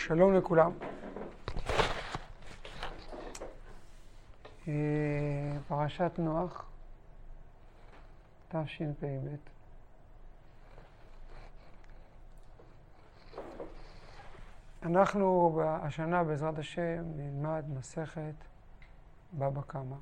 שלום לכולם. פרשת נוח, תשפ"ב. אנחנו השנה בעזרת השם נלמד מסכת בבא קמא,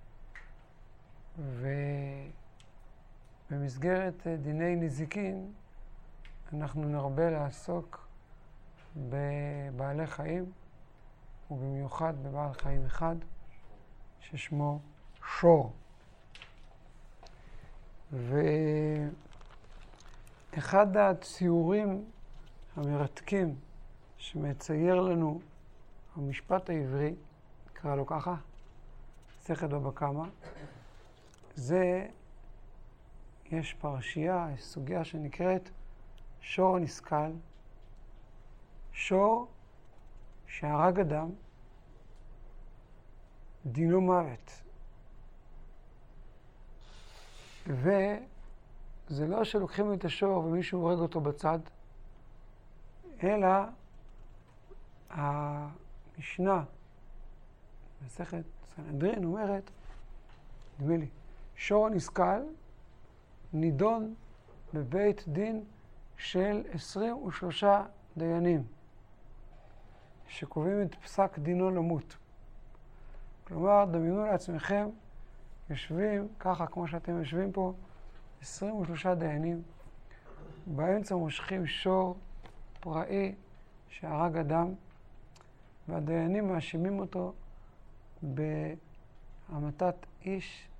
ובמסגרת דיני נזיקין אנחנו נרבה לעסוק בבעלי חיים, ובמיוחד בבעל חיים אחד ששמו שור. ואחד הציורים המרתקים שמצייר לנו המשפט העברי, נקרא לו ככה, מסכת בבא קמא, יש פרשייה, יש סוגיה שנקראת שור הנסכל, שור שהרג אדם, דינו מוות. וזה לא שלוקחים את השור ומישהו הורג אותו בצד, אלא המשנה, מסכת סנהדרין אומרת, נדמה לי, שור הנסכל נידון בבית דין של 23 דיינים, שקובעים את פסק דינו למות. כלומר, דמיינו לעצמכם, יושבים ככה כמו שאתם יושבים פה, 23 דיינים, באמצע מושכים שור פראי שהרג אדם, והדיינים מאשימים אותו בהמתת איש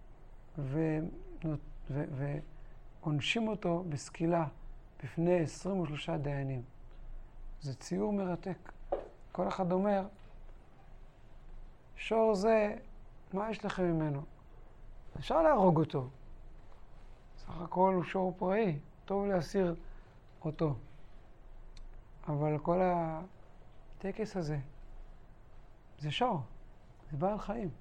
ועונשים אותו בסקילה בפני 23 דיינים. זה ציור מרתק. כל אחד אומר, שור זה, מה יש לכם ממנו? אפשר להרוג אותו. סך הכל הוא שור פראי, טוב להסיר אותו. אבל כל הטקס הזה, זה שור, זה בעל חיים.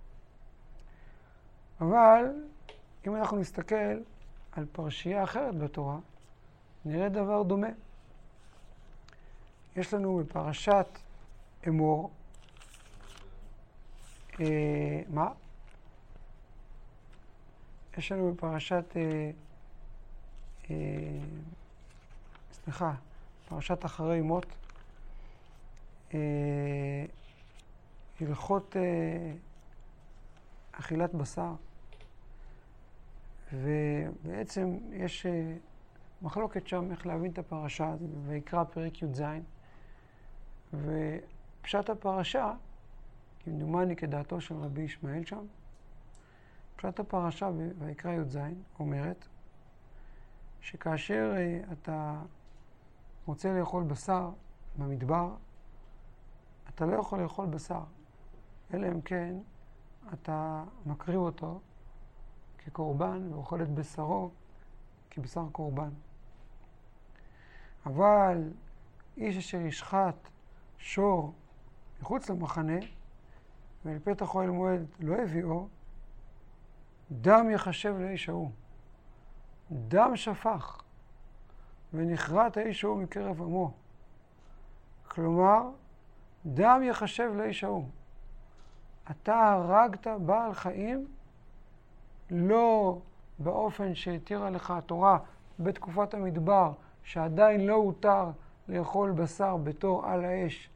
אבל אם אנחנו נסתכל על פרשייה אחרת בתורה, נראה דבר דומה. יש לנו בפרשת אמור, יש לנו בפרשת, פרשת אחרי מות, הלכות אכילת בשר, ובעצם יש מחלוקת שם איך להבין את הפרשה, ויקרא פרק י"ז, ופשט הפרשה, כמדומני כדעתו של רבי ישמעאל שם, פשט הפרשה ויקרא י"ז אומרת שכאשר אתה רוצה לאכול בשר במדבר, אתה לא יכול לאכול בשר, אלא אם כן אתה מקריב אותו כקורבן ואוכל את בשרו כבשר קורבן. אבל איש אשר ישחט שור מחוץ למחנה ואל פתח אוהל מועד לא הביאו, דם יחשב לאיש ההוא. דם שפך ונכרת האיש ההוא מקרב עמו. כלומר, דם יחשב לאיש ההוא. אתה הרגת בעל חיים לא באופן שהתירה לך התורה בתקופת המדבר, שעדיין לא הותר לאכול בשר בתור על האש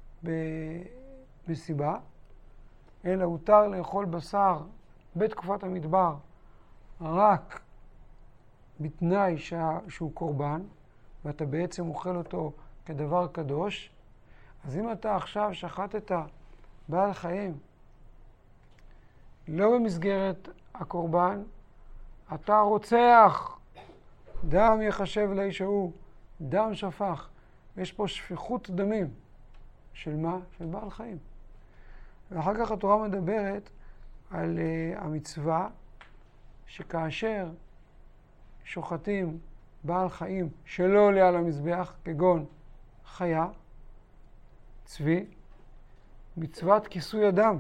בסיבה, אלא הותר לאכול בשר בתקופת המדבר רק בתנאי שהוא קורבן, ואתה בעצם אוכל אותו כדבר קדוש. אז אם אתה עכשיו שחטת בעל חיים לא במסגרת הקורבן, אתה רוצח, דם יחשב לאיש ההוא, דם שפך. יש פה שפיכות דמים. של מה? של בעל חיים. ואחר כך התורה מדברת על המצווה שכאשר שוחטים בעל חיים שלא עולה על המזבח, כגון חיה, צבי, מצוות כיסוי הדם.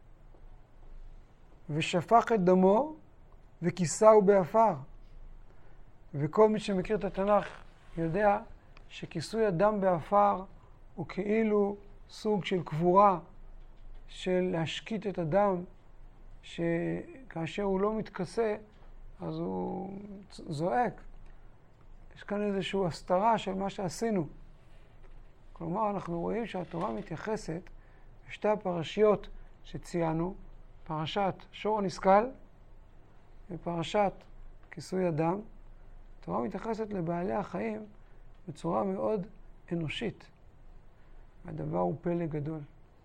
ושפך את דמו וכיסהו באפר. וכל מי שמכיר את התנ"ך יודע שכיסוי הדם באפר הוא כאילו סוג של קבורה, של להשקיט את הדם, שכאשר הוא לא מתכסה, אז הוא זועק. יש כאן איזושהי הסתרה של מה שעשינו. כלומר, אנחנו רואים שהתורה מתייחסת לשתי הפרשיות שציינו, פרשת שור הנסכל ופרשת כיסוי הדם. התורה מתייחסת לבעלי החיים בצורה מאוד אנושית. הדבר הוא פלא גדול.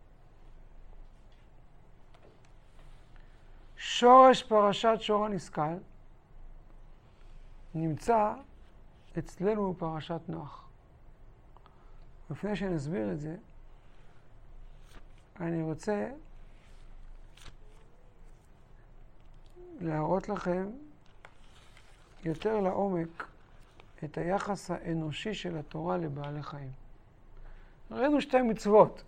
שורש פרשת שור הנסכל נמצא אצלנו בפרשת נוח. לפני שנסביר את זה, אני רוצה להראות לכם יותר לעומק את היחס האנושי של התורה לבעלי חיים. ראינו שתי מצוות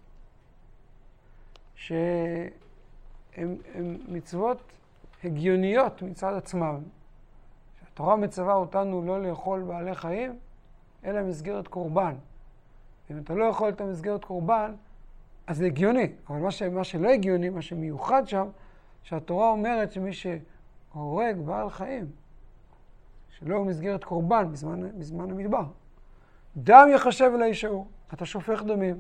שהן מצוות הגיוניות מצד עצמם. התורה מצווה אותנו לא לאכול בעלי חיים, אלא מסגרת קורבן. אם אתה לא יכול את המסגרת קורבן, אז זה הגיוני. אבל מה שלא הגיוני, מה שמיוחד שם, שהתורה אומרת שמי שהורג בעל חיים, שלא הוא מסגרת קורבן בזמן המדבר, דם יחשב לאיש ההוא. אתה שופך דמים.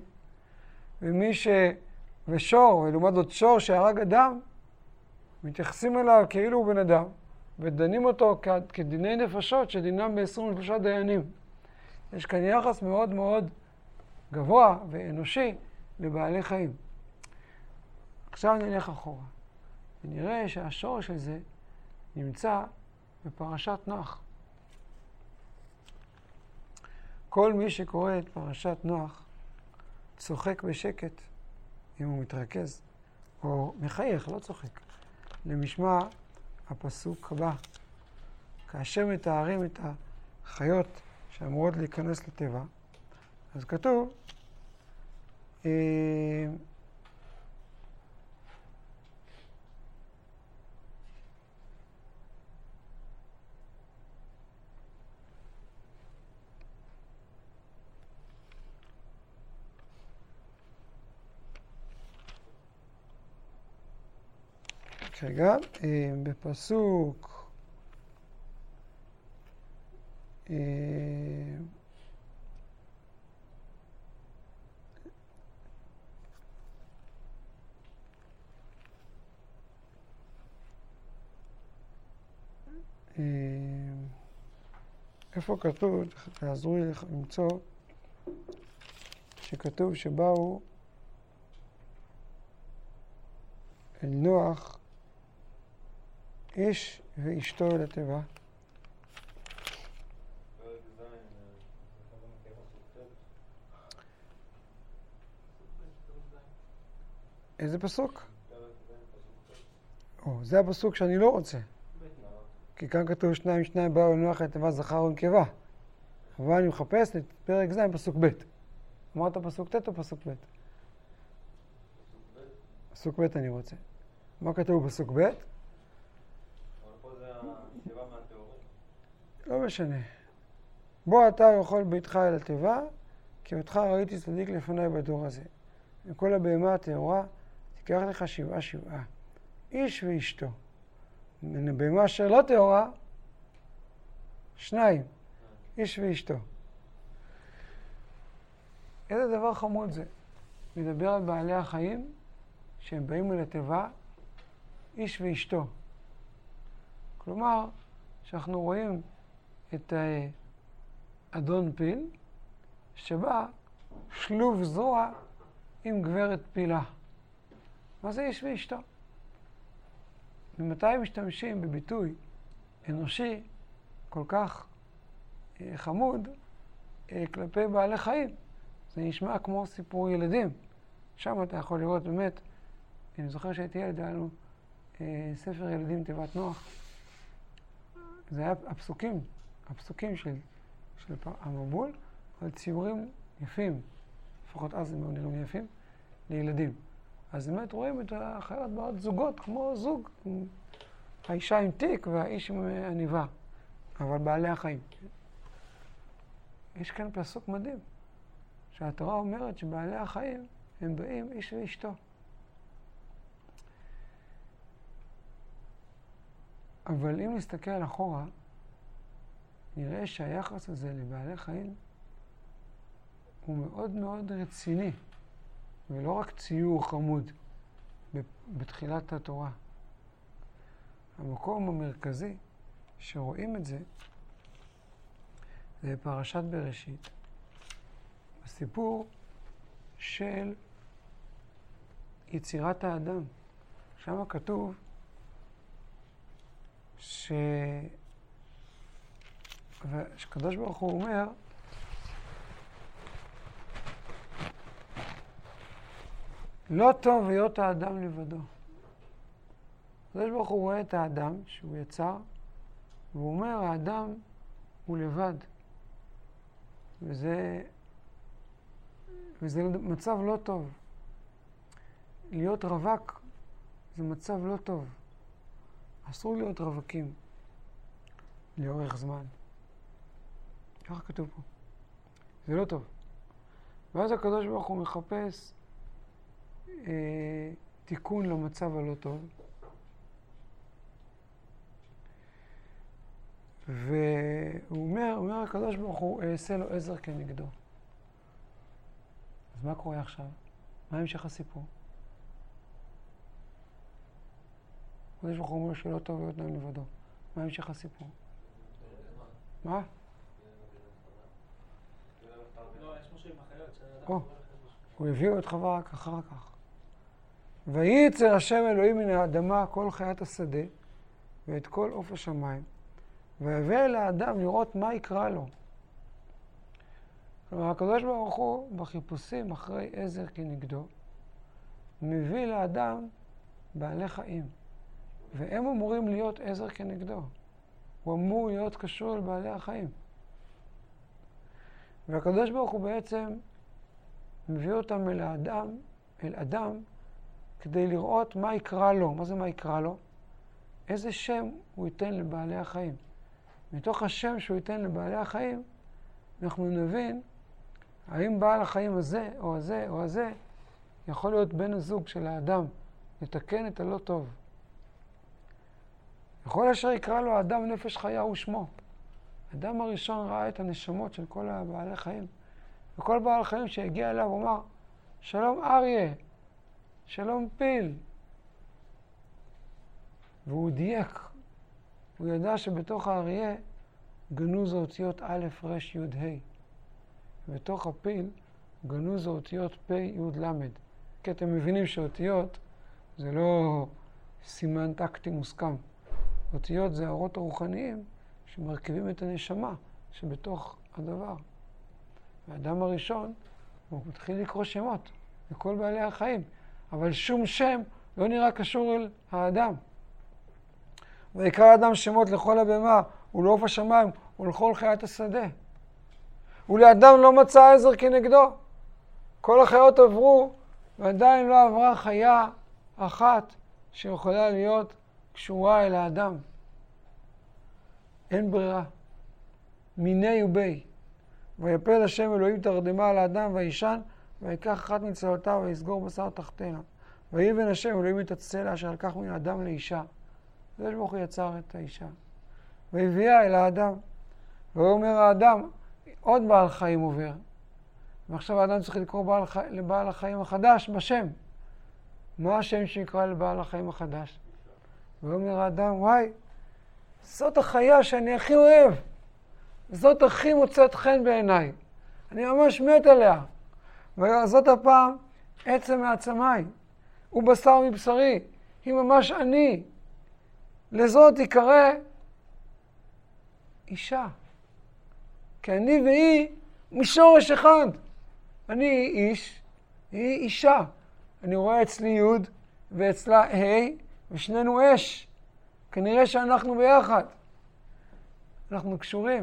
ושור, ולעומת זאת שור שהרג אדם, מתייחסים אליו כאילו הוא בן אדם, ודנים אותו כדיני נפשות שדינם ב-23 דיינים. יש כאן יחס מאוד מאוד גבוה ואנושי לבעלי חיים. עכשיו נלך אחורה, ונראה שהשורש של זה נמצא בפרשת נוח. כל מי שקורא את פרשת נוח צוחק בשקט, אם הוא מתרכז, או מחייך, לא צוחק, למשמע הפסוק הבא. כאשר מתארים את החיות שאמורות להיכנס לטבע, אז כתוב, רגע, בפסוק איפה כתוב, תעזרו לי למצוא, שכתוב שבאו אל נוח איש ואשתו אל התיבה. איזה פסוק? זה הפסוק שאני לא רוצה. כי כאן כתוב שניים באו אל נוח אל התיבה זכר ונקבה. אבל אני מחפש את פרק ז' פסוק ב'. אמרת פסוק ט' או פסוק ב'? פסוק ב' אני רוצה. מה כתוב בפסוק ב'? לא משנה. בוא אתה יכול ביתך אל התיבה, כי אותך ראיתי צדיק לפני בדור הזה. וכל הבהמה הטהורה תיקח לך 7 איש ואשתו. מן הבהמה אשר לא טהורה, 2 איש ואשתו. איזה דבר חמוד זה. מדבר על בעלי החיים שהם באים אל התיבה, איש ואשתו. כלומר, שאנחנו רואים את אדון פיל, שבא שלוב זרוע עם גברת פילה. מה זה איש ואשתו? ממתי משתמשים בביטוי אנושי כל כך חמוד כלפי בעלי חיים? זה נשמע כמו סיפור ילדים. שם אתה יכול לראות באמת, אני זוכר שהייתי ילד, היה לנו ספר ילדים תיבת נוח. זה היה הפסוקים של המבול, על ציורים יפים, לפחות אז הם נראים יפים, לילדים. אז באמת רואים את החיות באות זוגות, כמו זוג, האישה עם תיק והאיש עם עניבה. אבל בעלי החיים. יש כאן פסוק מדהים, שהתורה אומרת שבעלי החיים הם באים איש ואשתו. אבל אם נסתכל אחורה, נראה שהיחס הזה לבעלי חיים הוא מאוד מאוד רציני, ולא רק ציור חמוד בתחילת התורה. המקום המרכזי שרואים את זה, זה פרשת בראשית. הסיפור של יצירת האדם. שם כתוב שקדוש ברוך הוא אומר, לא טוב היות האדם לבדו. קדוש ברוך הוא רואה את האדם שהוא יצר, והוא אומר, האדם הוא לבד. וזה מצב לא טוב. להיות רווק זה מצב לא טוב. אסור להיות רווקים לאורך זמן. ככה כתוב פה. זה לא טוב. ואז הקדוש ברוך הוא מחפש תיקון למצב הלא טוב. והוא אומר הקדוש ברוך הוא, אעשה לו עזר כנגדו. אז מה קורה עכשיו? מה המשך הסיפור? הקדוש ברוך הוא אומר שלא טוב להיות אדם לבדו. מה המשך הסיפור? מה? הוא הביאו את חווה רק אחר כך. וייצר השם אלוהים מן האדמה כל חיית השדה ואת כל עוף השמיים, ויבא אל האדם לראות מה יקרא לו. כלומר, הקדוש ברוך הוא בחיפושים אחרי עזר כנגדו, מביא לאדם בעלי חיים, והם אמורים להיות עזר כנגדו. הוא אמור להיות קשור לבעלי החיים. והקדוש ברוך הוא בעצם מביא אותם אל אדם, כדי לראות מה יקרא לו. מה זה מה יקרא לו? איזה שם הוא ייתן לבעלי החיים. מתוך השם שהוא ייתן לבעלי החיים, אנחנו נבין האם בעל החיים הזה או הזה או הזה יכול להיות בן הזוג של האדם, לתקן את הלא טוב. וכל אשר יקרא לו האדם נפש חיה הוא שמו. האדם הראשון ראה את הנשמות של כל הבעלי חיים. וכל בעל חיים שהגיע אליו אומר, שלום אריה, שלום פיל. והוא דייק. הוא ידע שבתוך האריה גנוז האותיות א', ר', י', ה'. ובתוך הפיל גנוז האותיות פ', י', ל'. כי אתם מבינים שאותיות זה לא סימן טקטי מוסכם. אותיות זה האורות הרוחניים שמרכיבים את הנשמה שבתוך הדבר. והאדם הראשון הוא מתחיל לקרוא שמות לכל בעלי החיים, אבל שום שם לא נראה קשור אל האדם. ויקרא האדם שמות לכל הבמה ולעוף השמיים ולכל חיית השדה. ולאדם לא מצא עזר כנגדו. כל החיות עברו ועדיין לא עברה חיה אחת שיכולה להיות קשורה אל האדם. אין ברירה. מיני ובי. ויפל השם אלוהים תרדמה על האדם וישן, ויקח אחת מצלעותיו ויסגור בשר תחתינה. ויבן השם אלוהים את הצלע אשר לקח מן האדם לאישה. הקדוש ברוך הוא יצר את האישה. והביאה אל האדם. והוא אומר האדם, עוד בעל חיים עובר. ועכשיו האדם צריך לקרוא לבעל החיים החדש בשם. מה השם שיקרא לבעל החיים החדש? והוא אומר האדם, וואי, זאת החיה שאני הכי אוהב. זאת הכי מוצאת חן בעיניי. אני ממש מת עליה. וזאת הפעם עצם מעצמיי. הוא בשר מבשרי. היא ממש אני. לזאת יקרא אישה. כי אני והיא משורש אחד. אני איש, היא אישה. אני רואה אצלי י' ואצלה ה' ושנינו אש. כנראה שאנחנו ביחד. אנחנו קשורים.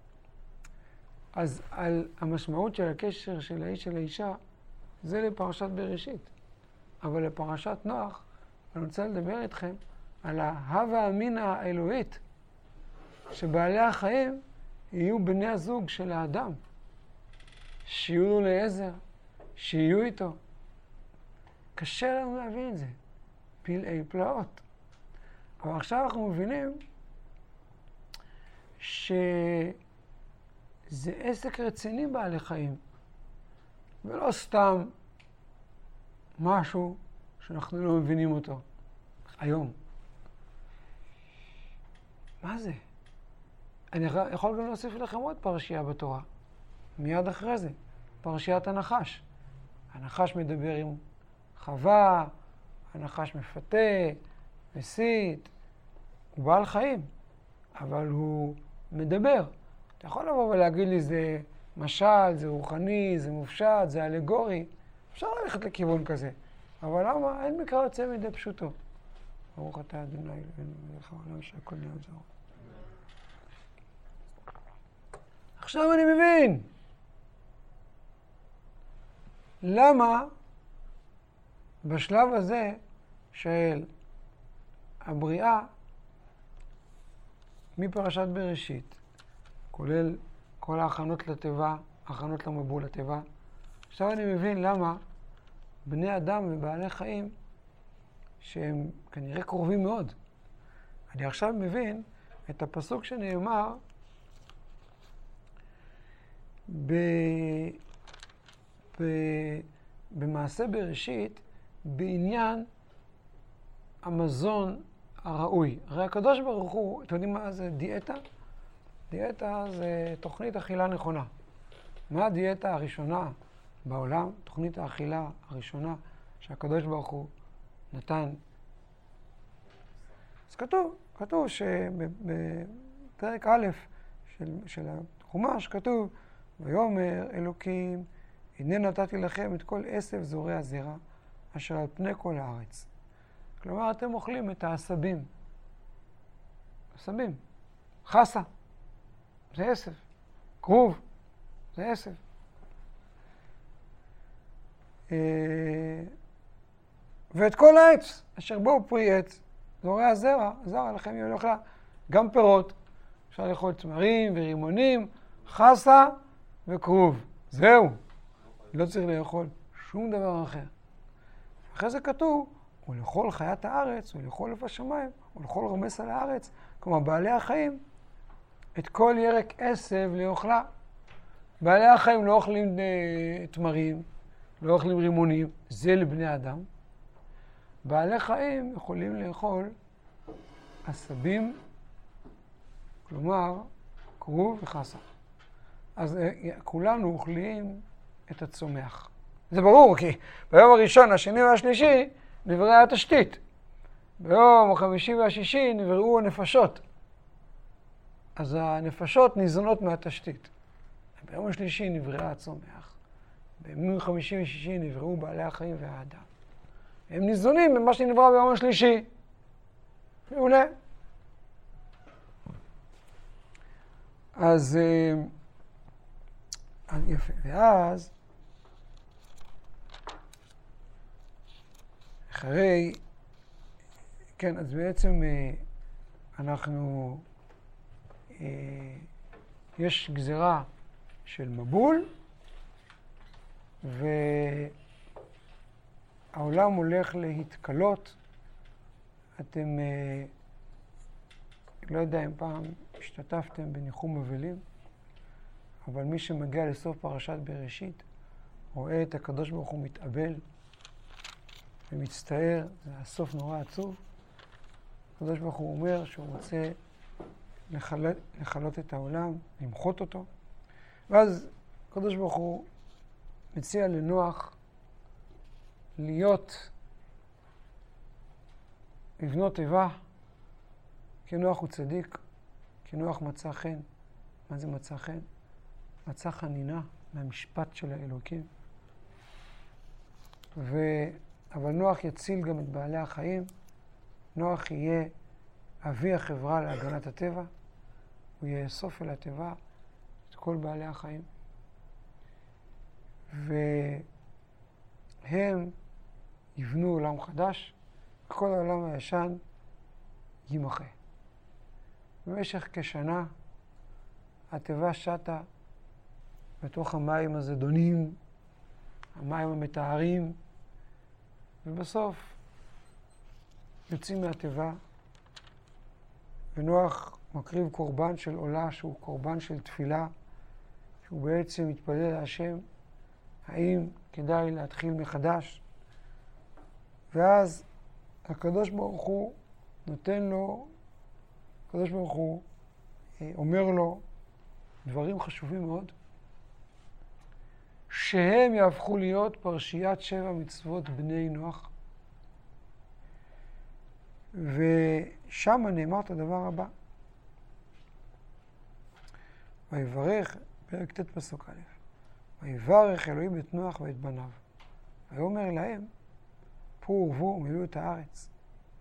אז על המשמעות של הקשר של האיש של האישה, זה לפרשת בראשית. אבל לפרשת נוח, אני רוצה לדבר איתכם על ההווה אמינא האלוהית, שבעלי החיים יהיו בני הזוג של האדם, שיהיו לו לעזר, שיהיו איתו. קשה לנו להבין את זה, פלאי פלאות. אבל עכשיו אנחנו מבינים שזה עסק רציני בעלי חיים, ולא סתם משהו שאנחנו לא מבינים אותו היום. מה זה? אני יכול גם להוסיף לכם עוד פרשייה בתורה, מיד אחרי זה, פרשיית הנחש. הנחש מדבר עם חווה, הנחש מפתה, מסית, הוא בעל חיים, אבל הוא מדבר. אתה יכול לבוא ולהגיד לי, זה משל, זה רוחני, זה מופשט, זה אלגורי. אפשר ללכת לכיוון כזה. אבל למה? אין מקרא יוצא מידי פשוטו. ברוך אתה ה' אלוהינו מלך העולם שהכל נהיה בדברו. עכשיו אני מבין. למה בשלב הזה של הבריאה, מפרשת בראשית, כולל כל ההכנות לטבע, הכנות למבול לטבע, עכשיו אני מבין למה בני אדם ובעלי חיים, שהם כנראה קרובים מאוד. אני עכשיו מבין את הפסוק שנאמר במעשה בראשית, בעניין המזון הראוי. הרי הקדוש ברוך הוא, אתם יודעים מה זה דיאטה? דיאטה זה תוכנית אכילה נכונה. מה הדיאטה הראשונה בעולם? תוכנית האכילה הראשונה שהקדוש ברוך הוא נתן. אז כתוב שבפרק א' של החומש כתוב, ויאמר אלוקים, הנה נתתי לכם את כל עשב זורע הזרע, אשר על פני כל הארץ. כלומר, אתם אוכלים את העשבים. עשבים. חסה. זה עשב. כרוב. זה עשב. ואת כל העץ, אשר בו פרי עץ, זורע הזרע, זרע לכם יהיה לאכלה. גם פירות. אפשר לאכול תמרים ורימונים, חסה וכרוב. זהו. לא צריך לאכול שום דבר אחר. אחרי זה כתוב, ולכל חיית הארץ, ולכל עוף השמיים, ולכל רומס על הארץ, כלומר בעלי החיים, את כל ירק עשב לאוכלה. בעלי החיים לא אוכלים תמרים, לא אוכלים רימונים, זה לבני אדם. בעלי חיים יכולים לאכול עשבים, כלומר כרוב וחסה. אז כולנו אוכלים את הצומח. זה ברור, כי ביום הראשון, השני והשלישי נבראה התשתית. ביום החמישי והשישי נבראו הנפשות. אז הנפשות ניזונות מהתשתית. ביום השלישי נבראה הצומח. ביום החמישי ושישי נבראו בעלי החיים והאדם. הם ניזונים ממה שנברא ביום השלישי. מעולה. אז יפה. ואז אחרי, כן, אז בעצם אנחנו, יש גזירה של מבול, והעולם הולך להתקלות. אתם, לא יודע אם פעם השתתפתם בניחום אבלים, אבל מי שמגיע לסוף פרשת בראשית, רואה את הקדוש ברוך הוא מתאבל, ומצטער, זה הסוף נורא עצוב. הקדוש ברוך הוא אומר שהוא רוצה לחלות את העולם, למחות אותו. ואז הקדוש ברוך הוא מציע לנוח לבנות תיבה, כי נוח הוא צדיק, כי נוח מצא חן. מה זה מצא חן? מצא חנינה מהמשפט של האלוקים. אבל נוח יציל גם את בעלי החיים. נוח יהיה אבי החברה להגנת הטבע. הוא יאסוף אל הטבע את כל בעלי החיים. והם יבנו עולם חדש, כל העולם הישן יימחה. במשך כשנה התיבה שטה בתוך המים הזדונים, המים המטהרים, ובסוף יוצאים מהתיבה, ונוח מקריב קורבן של עולה שהוא קורבן של תפילה, שהוא בעצם מתפלל להשם, האם כדאי להתחיל מחדש? ואז הקדוש ברוך הוא נותן לו, הקדוש ברוך הוא אומר לו דברים חשובים מאוד, שהם יהפכו להיות פרשיית 7 מצוות בני נוח. ושם נאמר את הדבר הבא. ויברך, פרק ט' פסוק א', ויברך אלוהים את נוח ואת בניו. ויאמר להם, פרו ורבו ומילאו את הארץ.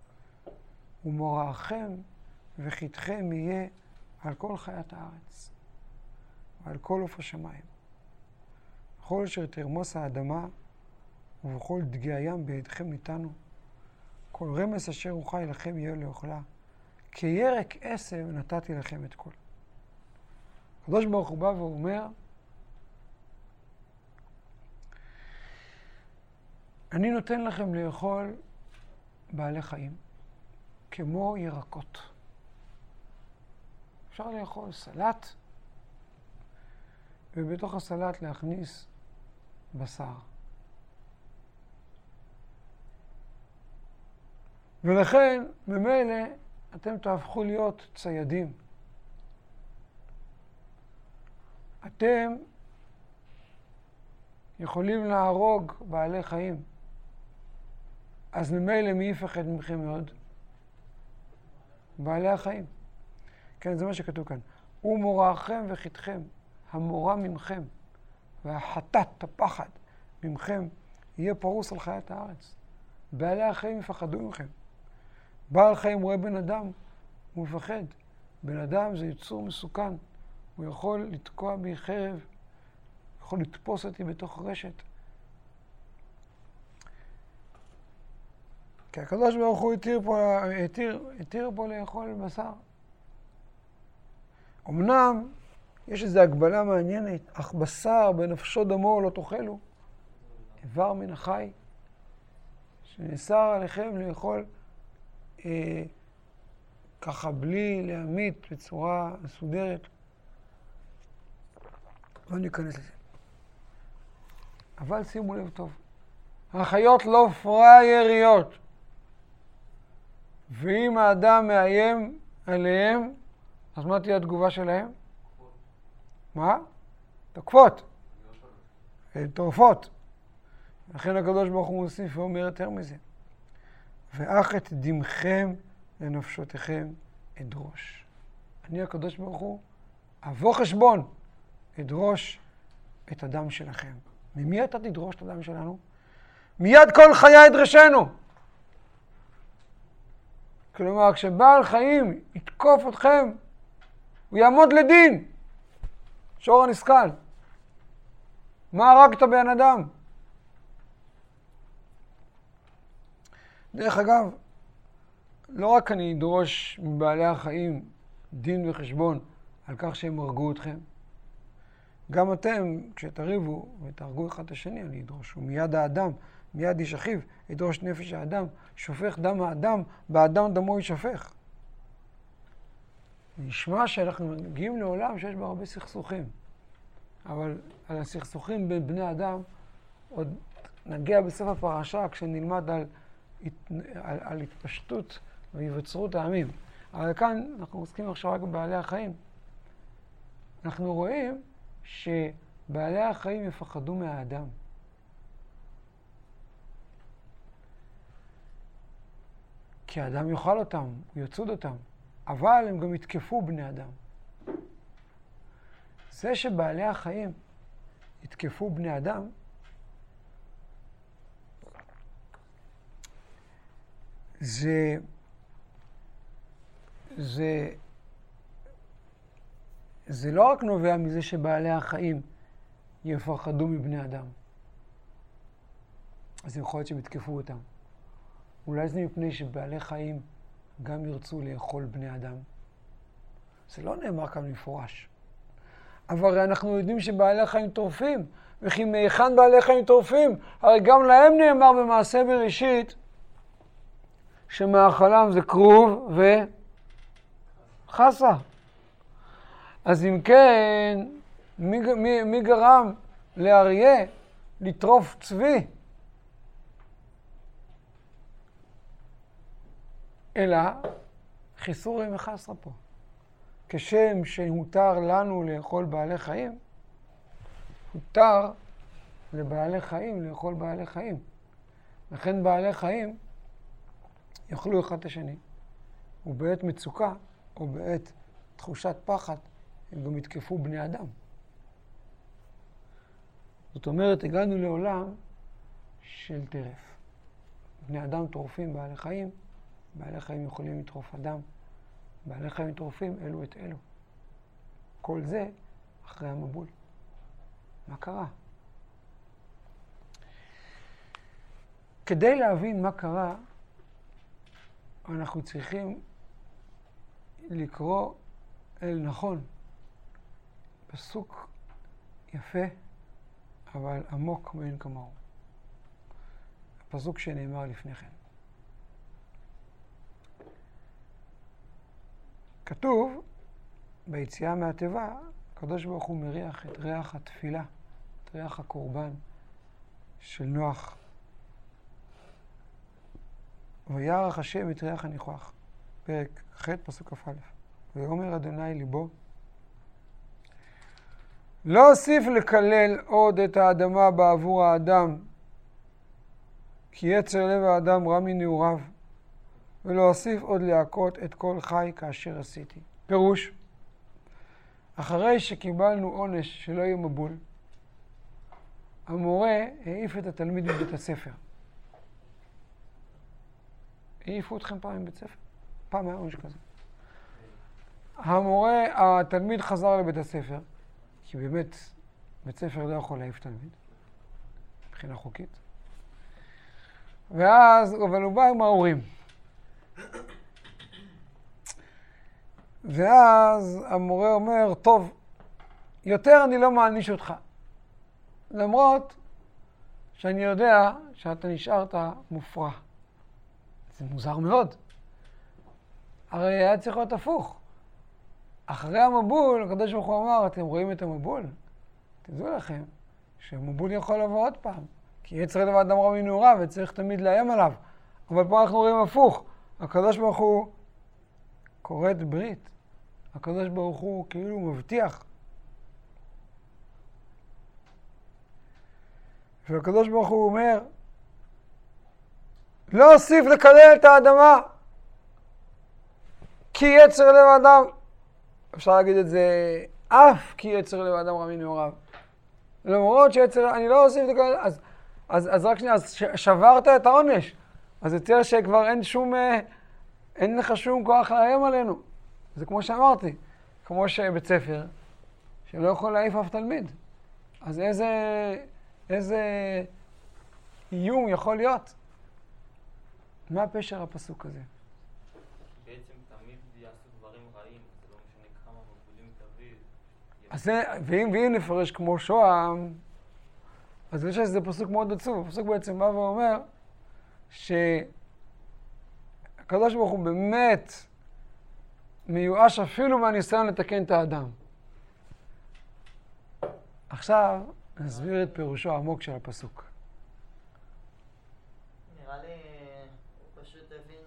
ומוראכם וחיתכם יהיה על כל חיית הארץ, ועל כל עוף השמיים. בכל אשר תרמוס האדמה, ובכל דגי הים בידכם ניתנו. כל רמס אשר אוכל לכם יהיה לאוכלה, כי ירק עשב נתתי לכם את כל. הקדוש ברוך הוא בא ואומר, אני נותן לכם לאכול בעלי חיים, כמו ירקות. אפשר לאכול סלט, ובתוך הסלט להכניס בשר. ולכן, ממילא, אתם תהפכו להיות ציידים. אתם יכולים להרוג בעלי חיים. אז ממילא מי יפחד מכם מאוד? בעלי החיים. כן, זה מה שכתוב כאן. ומוראכם וחיתכם, המורא ממכם, והחטאת, הפחד ממכם, יהיה פרוס על חיית הארץ. בעלי החיים יפחדו מכם. בעל חיים רואה בן אדם, הוא מפחד. בן אדם זה יצור מסוכן. הוא יכול לתקוע בי חרב, יכול לתפוס אותי בתוך רשת. כי הקדוש ברוך הוא התיר פה לאכול בשר. אמנם יש איזו הגבלה מעניינת, אך בשר בנפשו דמו לא תאכלו. איבר מן החי, שנאסר עליכם לאכול ככה בלי להמית בצורה מסודרת. לא ניכנס לזה. אבל שימו לב טוב, החיות לא פראייריות. ואם האדם מאיים עליהם, אז מה תהיה התגובה שלהם? מה? תוקפות. טורפות. לכן הקדוש ברוך הוא מוסיף ואומר יותר מזה. ואך את דמכם לנפשותיכם אדרוש. אני הקדוש ברוך הוא אבוא חשבון, אדרוש את הדם שלכם. ממי אתה תדרוש את הדם שלנו? מיד כל חיה אדרשנו. כלומר, כשבעל חיים יתקוף אתכם, הוא יעמוד לדין. שור הנסכל. מה הרגת בן אדם? דרך אגב, לא רק אני אדרוש מבעלי החיים דין וחשבון על כך שהם הרגו אתכם, גם אתם, כשתריבו ותהרגו אחד את השני, אני אדרוש. ומיד האדם, מיד איש אחיו, ידרוש נפש האדם, שופך דם האדם, באדם דמו יישפך. נשמע שאנחנו מגיעים לעולם שיש בה הרבה סכסוכים. אבל על הסכסוכים בין בני אדם עוד נגיע בסוף הפרשה כשנלמד על התפשטות והיווצרות העמים. אבל כאן אנחנו עוסקים עכשיו רק בבעלי החיים. אנחנו רואים שבעלי החיים יפחדו מהאדם. כי האדם יאכל אותם, הוא יצוד אותם, אבל הם גם יתקפו בני אדם. זה שבעלי החיים יתקפו בני אדם, זה לא רק נובע מזה שבעלי החיים יפחדו מבני אדם. אז יכול להיות שהם יתקפו אותם. אולי זה מפני שבעלי חיים גם ירצו לאכול בני אדם. זה לא נאמר כאן מפורש. אבל הרי אנחנו יודעים שבעלי חיים טורפים, וכי מהיכן בעלי חיים טורפים? הרי גם להם נאמר במעשה בראשית, שמאכלם זה כרוב וחסה. אז אם כן, מי גרם לאריה לטרוף צבי? אלא חיסורי מחסרה פה. כשם שהותר לנו לאכול בעלי חיים, הותר לבעלי חיים לאכול בעלי חיים. לכן בעלי חיים יאכלו אחד את השני, ובעת מצוקה או בעת תחושת פחד הם גם יתקפו בני אדם. זאת אומרת, הגענו לעולם של טרף. בני אדם טורפים בעלי חיים, בעלי חיים יכולים לטרוף אדם, בעלי חיים טורפים אלו את אלו. כל זה אחרי המבול. מה קרה? כדי להבין מה קרה, אנחנו צריכים לקרוא אל נכון. פסוק יפה, אבל עמוק מאין כמוהו. הפסוק שנאמר לפני כן. כתוב, ביציאה מהתיבה, הקדוש ברוך הוא מריח את ריח התפילה, את ריח הקורבן של נוח. וירח השם את ריח הניחוח. פרק ח' פסוק כ"א. ויאמר אדוני ליבו, לא אוסיף לקלל עוד את האדמה בעבור האדם, כי יצר לב האדם רע מנעוריו, ולא אוסיף עוד להכות את כל חי כאשר עשיתי. פירוש, אחרי שקיבלנו עונש שלא יהיה מבול, המורה העיף את התלמיד מבית הספר. העיפו אתכם פעם מבית ספר? פעם היה עונש כזה. התלמיד חזר לבית הספר, כי באמת בית ספר לא יכול להעיף תלמיד, מבחינה חוקית. אבל הוא בא עם ההורים. ואז המורה אומר, טוב, יותר אני לא מעניש אותך. למרות שאני יודע שאתה נשארת מופרע. זה מוזר מאוד. הרי היה צריך להיות הפוך. אחרי המבול, הקדוש ברוך הוא אמר, אתם רואים את המבול? תדעו לכם שהמבול יכול לבוא עוד פעם. כי יצר לב האדם רע מנעוריו וצריך תמיד לאיים עליו. אבל פה אנחנו רואים הפוך. הקדוש ברוך הוא כורת ברית. הקדוש ברוך הוא כאילו מבטיח. והקדוש ברוך הוא אומר, לא אוסיף לקלל את האדמה, כי יצר לב האדם, אפשר להגיד את זה, אף כי יצר לב האדם רע מנעוריו. למרות שיצר, אני לא אוסיף לקלל, אז רק שנייה, אז שברת את העונש. אז יותר שכבר אין לך שום כוח לאיים עלינו. זה כמו שאמרתי, כמו שבית ספר, שלא יכול להעיף אף תלמיד. אז איזה איום יכול להיות? מה פשר הפסוק הזה? בעצם תמיד יעשו דברים רעים, זה לא משנה כמה מבולים תמיד. ואם נפרש כמו שוהם, אז אני חושב שזה פסוק מאוד עצוב. הפסוק בעצם בא ואומר שהקדוש ברוך הוא באמת מיואש אפילו מהניסיון לתקן את האדם. עכשיו נסביר את פירושו העמוק של הפסוק. נראה לי הוא פשוט הבין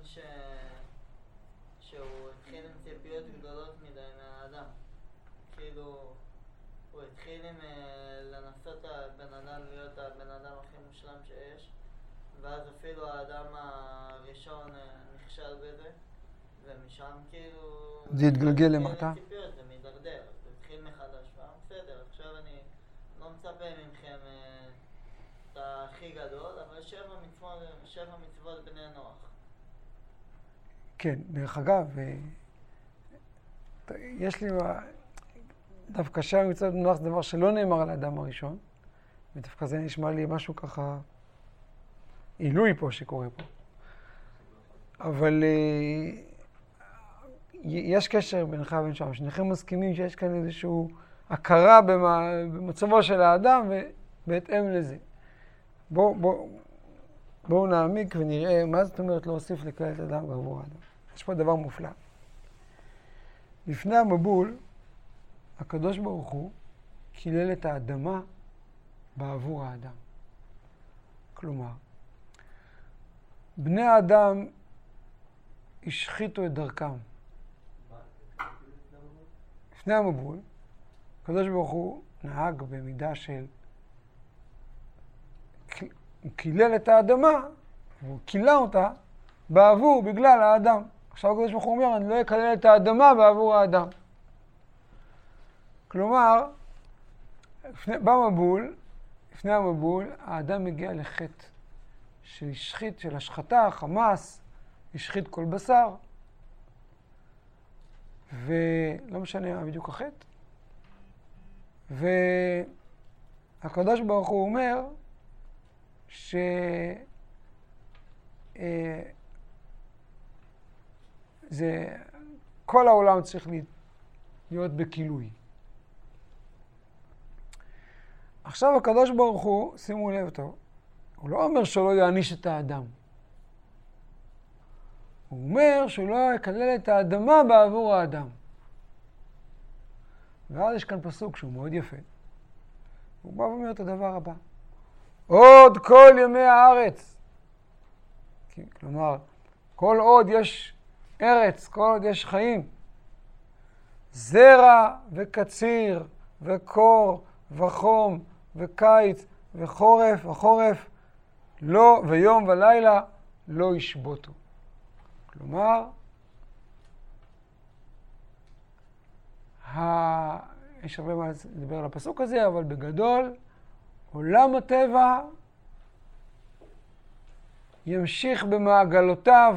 שהוא התחיל עם ציפיות גדולות מדי מהאדם. כאילו הוא התחיל עם לנסות הבן אדם להיות הבן אדם הכי מושלם שיש, ואז אפילו האדם הראשון נכשל בזה, ומשם כאילו זה התגלגל למטה. ציפיות, זה מתדרדר, זה התחיל מחדש, בסדר, עכשיו אני לא מצפה מכם את הכי גדול, אבל 7 מצוות בני נוח. כן, דרך אגב, יש לי דווקא 7 מצוות בני נוח זה דבר שלא נאמר על האדם הראשון, ודווקא זה נשמע לי משהו ככה עילוי פה שקורה פה. אבל יש קשר בינך ובין שם, שניכם מסכימים שיש כאן איזושהי הכרה במצבו של האדם ובהתאם לזה. בואו נעמיק ונראה מה זאת אומרת להוסיף לכלל את האדם בעבור האדם. יש פה דבר מופלא. לפני המבול, הקדוש ברוך הוא קילל את האדמה בעבור האדם. כלומר, בני האדם השחיתו את דרכם. לפני המבול, הקדוש ברוך הוא נהג במידה של... הוא קילל את האדמה, והוא קילה אותה בעבור, בגלל האדם. עכשיו הקדוש ברוך הוא אומר, אני לא אקלל את האדמה בעבור האדם. כלומר, לפני המבול, האדם מגיע לחטא של השחתה, חמאס, השחית כל בשר, ולא משנה מה בדיוק החטא. והקדוש ברוך הוא אומר כל העולם צריך להיות בכילוי. עכשיו הקדוש ברוך הוא, שימו לב טוב, הוא לא אומר שלא יעניש את האדם. הוא אומר שהוא לא יקלל את האדמה בעבור האדם. ואז יש כאן פסוק שהוא מאוד יפה. הוא בא ואומר את הדבר הבא. עוד כל ימי הארץ. כלומר, כל עוד יש ארץ, כל עוד יש חיים, זרע וקציר וקור וחום וקיץ וחורף לא, ויום ולילה לא ישבותו. כלומר, יש הרבה מה לדבר על הפסוק הזה, אבל בגדול, עולם הטבע ימשיך במעגלותיו,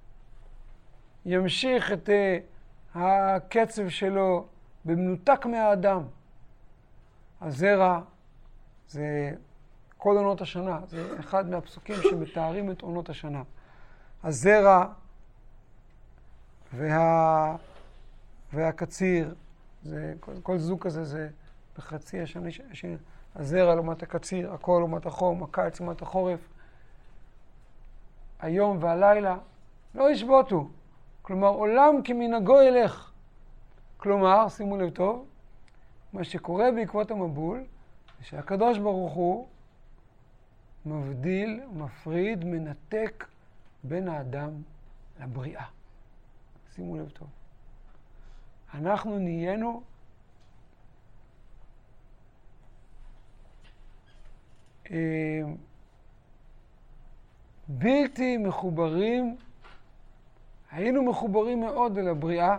ימשיך את הקצב שלו במנותק מהאדם. הזרע זה כל עונות השנה, זה אחד מהפסוקים שמתארים את עונות השנה. הזרע והקציר, כל זוג כזה זה בחצי השני, הזרע לעומת הקציר, הכל לעומת החום, הקיץ לעומת החורף. היום והלילה לא ישבותו. כלומר, עולם כמנהגו ילך. כלומר, שימו לב טוב, מה שקורה בעקבות המבול, זה שהקדוש ברוך הוא מבדיל, מפריד, מנתק בין האדם לבריאה. שימו לב טוב. אנחנו נהיינו בלתי מחוברים, היינו מחוברים מאוד אל הבריאה,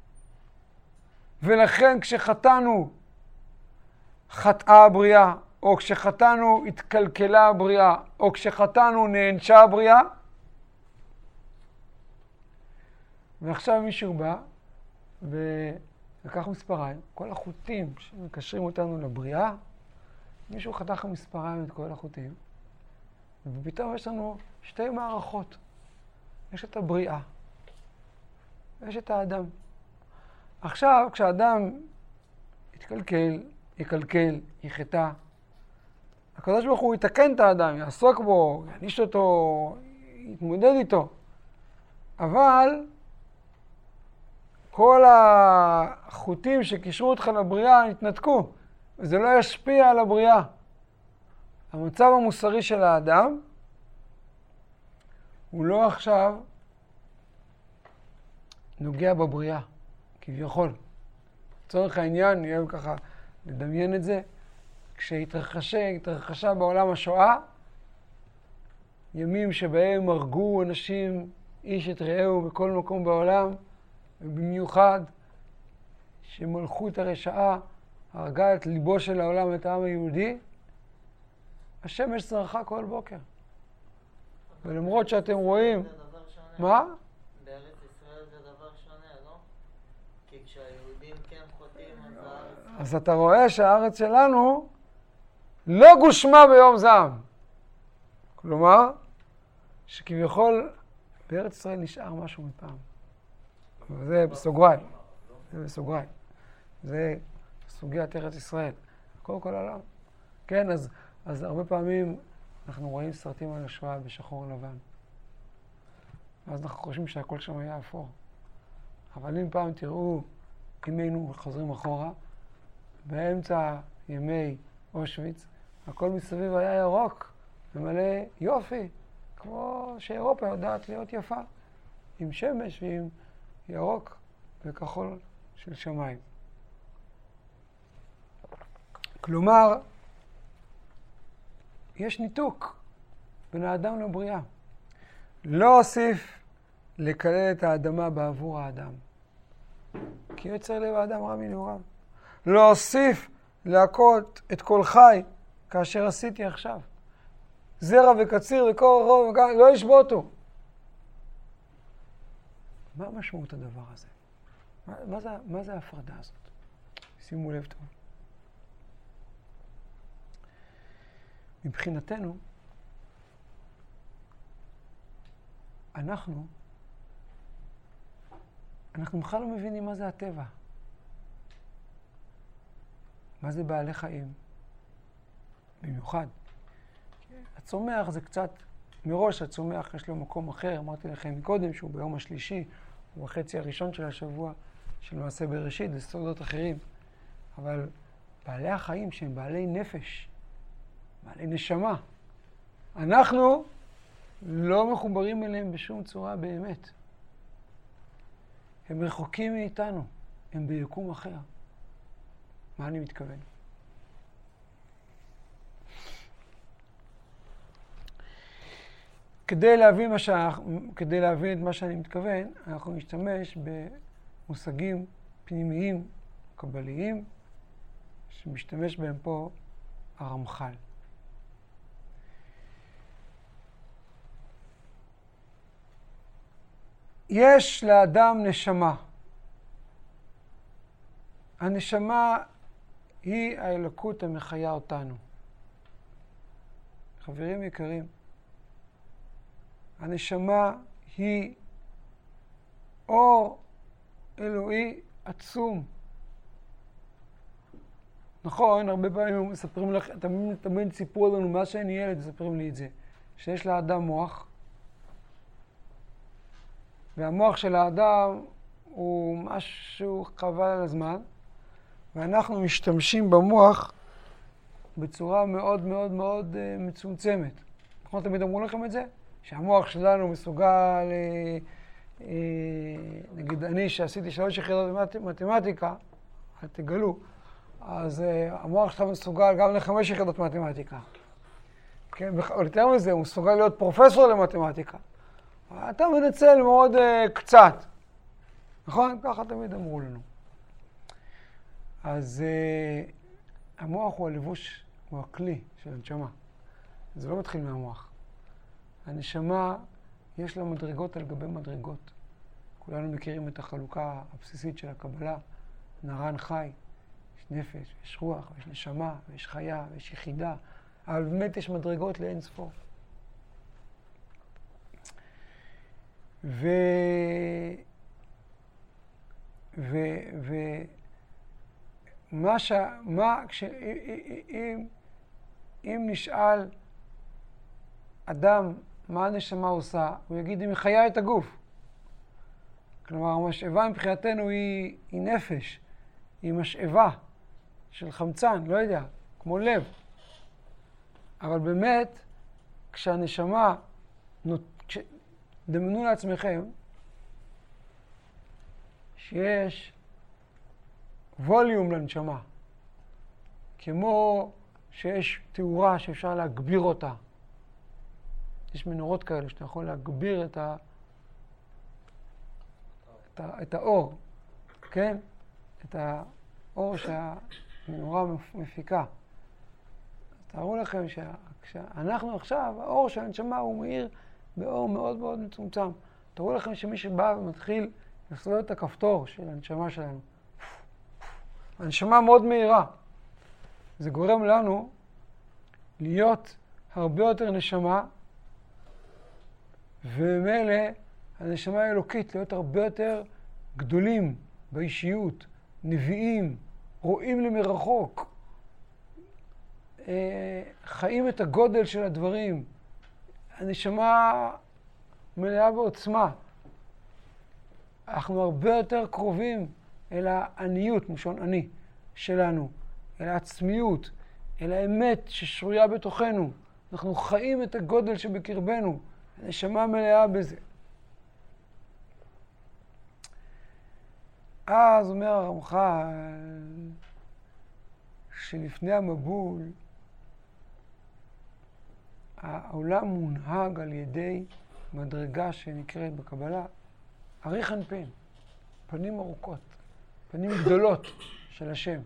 ולכן כשחטאנו חטאה הבריאה, או כשחטאנו התקלקלה הבריאה, או כשחטאנו נענשה הבריאה, ועכשיו מישהו בא ולקח מספריים, כל החוטים שמקשרים אותנו לבריאה, מישהו חתך מספריים את כל החוטים, ופתאום יש לנו שתי מערכות. יש את הבריאה, ויש את האדם. עכשיו, כשהאדם יקלקל, יחטא, הקדוש ברוך הוא יתקן את האדם, יעסוק בו, יעניש אותו, יתמודד איתו. אבל כל החוטים שקישרו אותך לבריאה נתנתקו, וזה לא ישפיע על הבריאה. המצב המוסרי של האדם הוא לא עכשיו נוגע בבריאה, כביכול. לצורך העניין, אני אוהב ככה לדמיין את זה, כשהתרחשה בעולם השואה, ימים שבהם הרגו אנשים, איש את רעהו בכל מקום בעולם, ובמיוחד שמלכות הרשעה הרגה את ליבו של העולם, את העם היהודי, השמש זרחה כל בוקר. ולמרות שאתם רואים... מה? בארץ ישראל זה דבר שונה, לא? כי כשהיהודים כן חוטאים, אז אתה רואה שהארץ שלנו לא גושמה ביום זעם. כלומר, שכביכול בארץ ישראל נשאר משהו מפעם. זה בסוגריים. זה בסוגריים. זה סוגיית ארץ ישראל. כל העולם. כן, אז הרבה פעמים אנחנו רואים סרטים על השואה בשחור לבן. ואז אנחנו חושבים שהכל שם היה אפור. אבל אם פעם תראו, אם היינו חוזרים אחורה, באמצע ימי אושוויץ, הכל מסביב היה ירוק, ומלא יופי, כמו שאירופה יודעת להיות יפה, עם שמש ועם ירוק וכחול של שמיים. כלומר, יש ניתוק בין האדם לבריאה. לא אוסיף לקלל את האדמה בעבור האדם, כי יוצר לב האדם רע מנעוריו. לא אוסיף להכות את כל חי כאשר עשיתי עכשיו. זרע וקציר וכל רוב לא ישבותו. מה משמעות הדבר הזה? מה זה ההפרדה הזאת? שימו לב טוב. מבחינתנו, אנחנו בכלל לא מבינים מה זה הטבע. מה זה בעלי חיים? במיוחד. הצומח זה קצת, מראש הצומח יש לו מקום אחר. אמרתי לכם מקודם שהוא ביום השלישי, הוא בחצי הראשון של השבוע של מעשה בראשית, זה סודות אחרים. אבל בעלי החיים שהם בעלי נפש, בעלי נשמה, אנחנו לא מחוברים אליהם בשום צורה באמת. הם רחוקים מאיתנו, הם ביקום אחר. מה אני מתכוון? כדי להבין את מה שאני מתכוון, אנחנו נשתמש במושגים פנימיים, קבליים, שמשתמש בהם פה הרמח"ל. יש לאדם נשמה. הנשמה היא האלוקות המחיה אותנו. חברים יקרים, הנשמה היא אור אלוהי עצום. נכון, הרבה פעמים מספרים לך, תמיד סיפרו לנו מה שאני ילד, מספרים לי את זה. שיש לאדם מוח, והמוח של האדם הוא משהו חבל על הזמן, ואנחנו משתמשים במוח בצורה מאוד מאוד מאוד מצומצמת. נכון, תמיד אמרו לכם את זה? שהמוח שלנו מסוגל, נגיד אני שעשיתי 3 יחידות מתמטיקה, אל תגלו, אז המוח שלך מסוגל גם ל5 יחידות מתמטיקה. כן, או יותר מזה, הוא מסוגל להיות פרופסור למתמטיקה. אתה מנצל מאוד קצת. נכון? ככה תמיד אמרו לנו. אז המוח הוא הלבוש, הוא הכלי של הנשמה. זה לא מתחיל מהמוח. הנשמה, יש לה מדרגות על גבי מדרגות. כולנו מכירים את החלוקה הבסיסית של הקבלה. נערן חי, יש נפש, יש רוח, יש נשמה, יש חיה, יש יחידה. אבל באמת יש מדרגות לאין ספור. אם נשאל אדם מה הנשמה עושה, הוא יגיד היא מחיה את הגוף. כלומר, המשאבה מבחינתנו היא נפש, היא משאבה של חמצן, לא יודע, כמו לב. אבל באמת, כשהנשמה, דמיינו לעצמכם שיש ווליום לנשמה, כמו שיש תאורה שאפשר להגביר אותה. יש מנורות כאלה שאתה יכול להגביר את האור, כן? את האור שהמנורה מפיקה. תארו לכם שאנחנו עכשיו, האור של הנשמה הוא מאיר באור מאוד מאוד מצומצם. תראו לכם שמי שבא ומתחיל לסלול את הכפתור של הנשמה שלנו. הנשמה מאוד מהירה. זה גורם לנו להיות הרבה יותר נשמה, וממילא הנשמה האלוקית להיות הרבה יותר גדולים באישיות, נביאים, רואים למרחוק, חיים את הגודל של הדברים. הנשמה מלאה בעוצמה. אנחנו הרבה יותר קרובים אל העניות, מלשון אני, שלנו, אל העצמיות, אל האמת ששרויה בתוכנו. אנחנו חיים את הגודל שבקרבנו. הנשמה מלאה בזה. אז אומר הרמח"ל שלפני המבול העולם מונהג על ידי מדרגה שנקראת בקבלה אריך אנפין, פנים ארוכות, פנים גדולות של השם.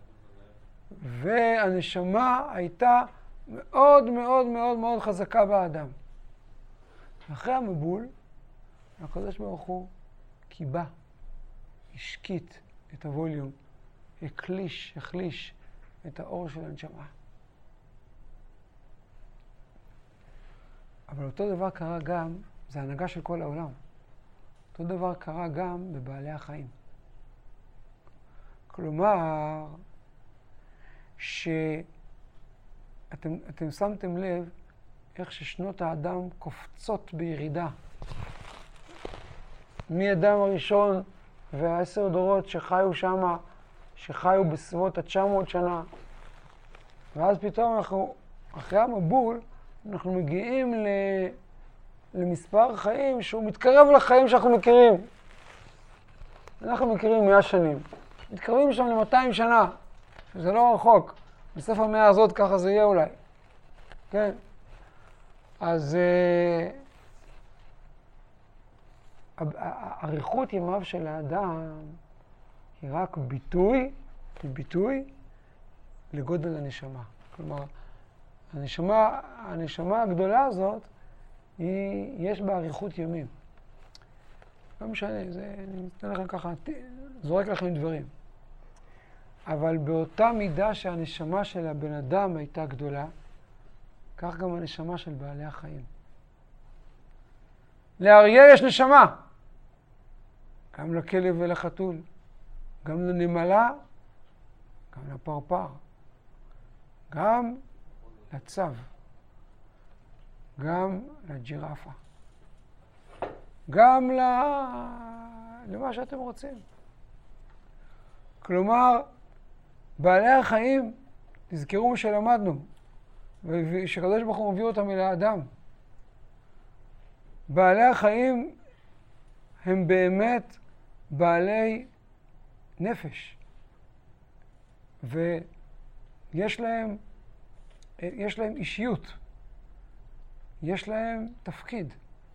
והנשמה הייתה מאוד מאוד מאוד מאוד חזקה באדם. אחרי המבול הקדוש ברוך הוא קיבה, השקיט את הווליום, החליש את האור של הנשמה. אבל אותו דבר קרה גם, זה הנהגה של כל העולם. אותו דבר קרה גם בבעלי החיים. כלומר, שאתם שמתם לב איך ששנות האדם קופצות בירידה. מאדם הראשון וה10 דורות שחיו שמה, שחיו בסביבות 900 שנה. ואז פתאום אנחנו, אחרי המבול, אנחנו מגיעים למספר חיים שהוא מתקרב לחיים שאנחנו מכירים. אנחנו מכירים 100 שנים. מתקרבים שם ל200 שנה, שזה לא רחוק. בסוף המאה הזאת ככה זה יהיה אולי. כן? אז אריכות ימיו של האדם היא רק ביטוי לגודל הנשמה. כלומר, הנשמה הגדולה הזאת, יש בה אריכות ימים. לא משנה, אני אתן לכם ככה, זורק לכם דברים. אבל באותה מידה שהנשמה של הבן אדם הייתה גדולה, כך גם הנשמה של בעלי החיים. לאריה יש נשמה, גם לכלב ולחתול, גם לנמלה, גם לפרפר, גם לצב, גם לג'ירפה, גם למה שאתם רוצים. כלומר, בעלי החיים, תזכרו מה שלמדנו, ושקדוש ברוך הוא מביא אותם אל האדם. בעלי החיים הם באמת בעלי נפש, ויש להם אישיות, יש להם תפקיד.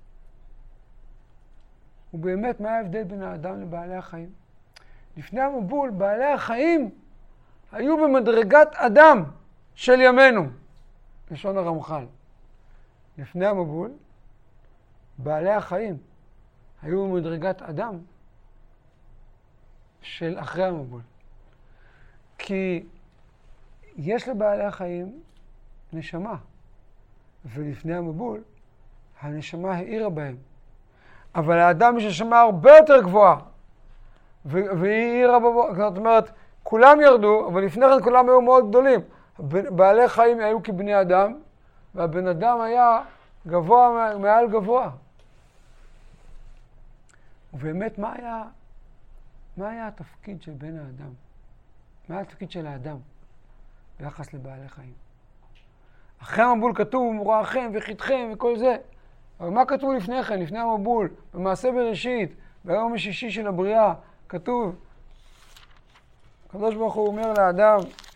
ובאמת, מה ההבדל בין האדם לבעלי החיים? לפני המבול, בעלי החיים היו במדרגת אדם של ימינו, לשון הרמח"ל. לפני המבול, בעלי החיים היו במדרגת אדם של אחרי המבול. כי יש לבעלי החיים נשמה, ולפני המבול הנשמה האירה בהם. אבל האדם יש נשמה הרבה יותר גבוהה, והיא האירה בו, זאת אומרת, כולם ירדו, אבל לפני כן כולם היו מאוד גדולים. בעלי חיים היו כבני אדם, והבן אדם היה גבוה מעל גבוה. ובאמת, מה היה התפקיד של בן האדם? מה היה התפקיד של האדם ביחס לבעלי חיים? אחרי המבול כתוב, ומוראכם וחיתכם וכל זה. אבל מה כתוב לפני כן, לפני המבול? במעשה בראשית, ביום השישי של הבריאה, כתוב, הקדוש ברוך הוא אומר לאדם,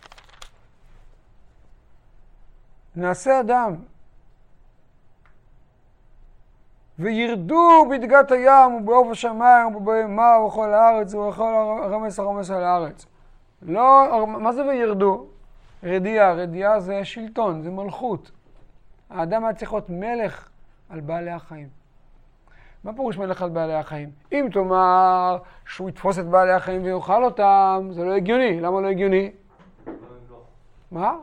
נעשה אדם, וירדו בדגת הים ובעוף השמיים ובבהמה ובכל הארץ ובכל הרמס על הארץ. לא, מה זה וירדו? רדיעה זה שלטון, זה מלכות. האדם היה צריך להיות מלך על בעלי החיים. מה פירוש מלך על בעלי החיים? אם תאמר שהוא יתפוס את בעלי החיים ויאכל אותם, זה לא הגיוני. למה לא הגיוני? מה?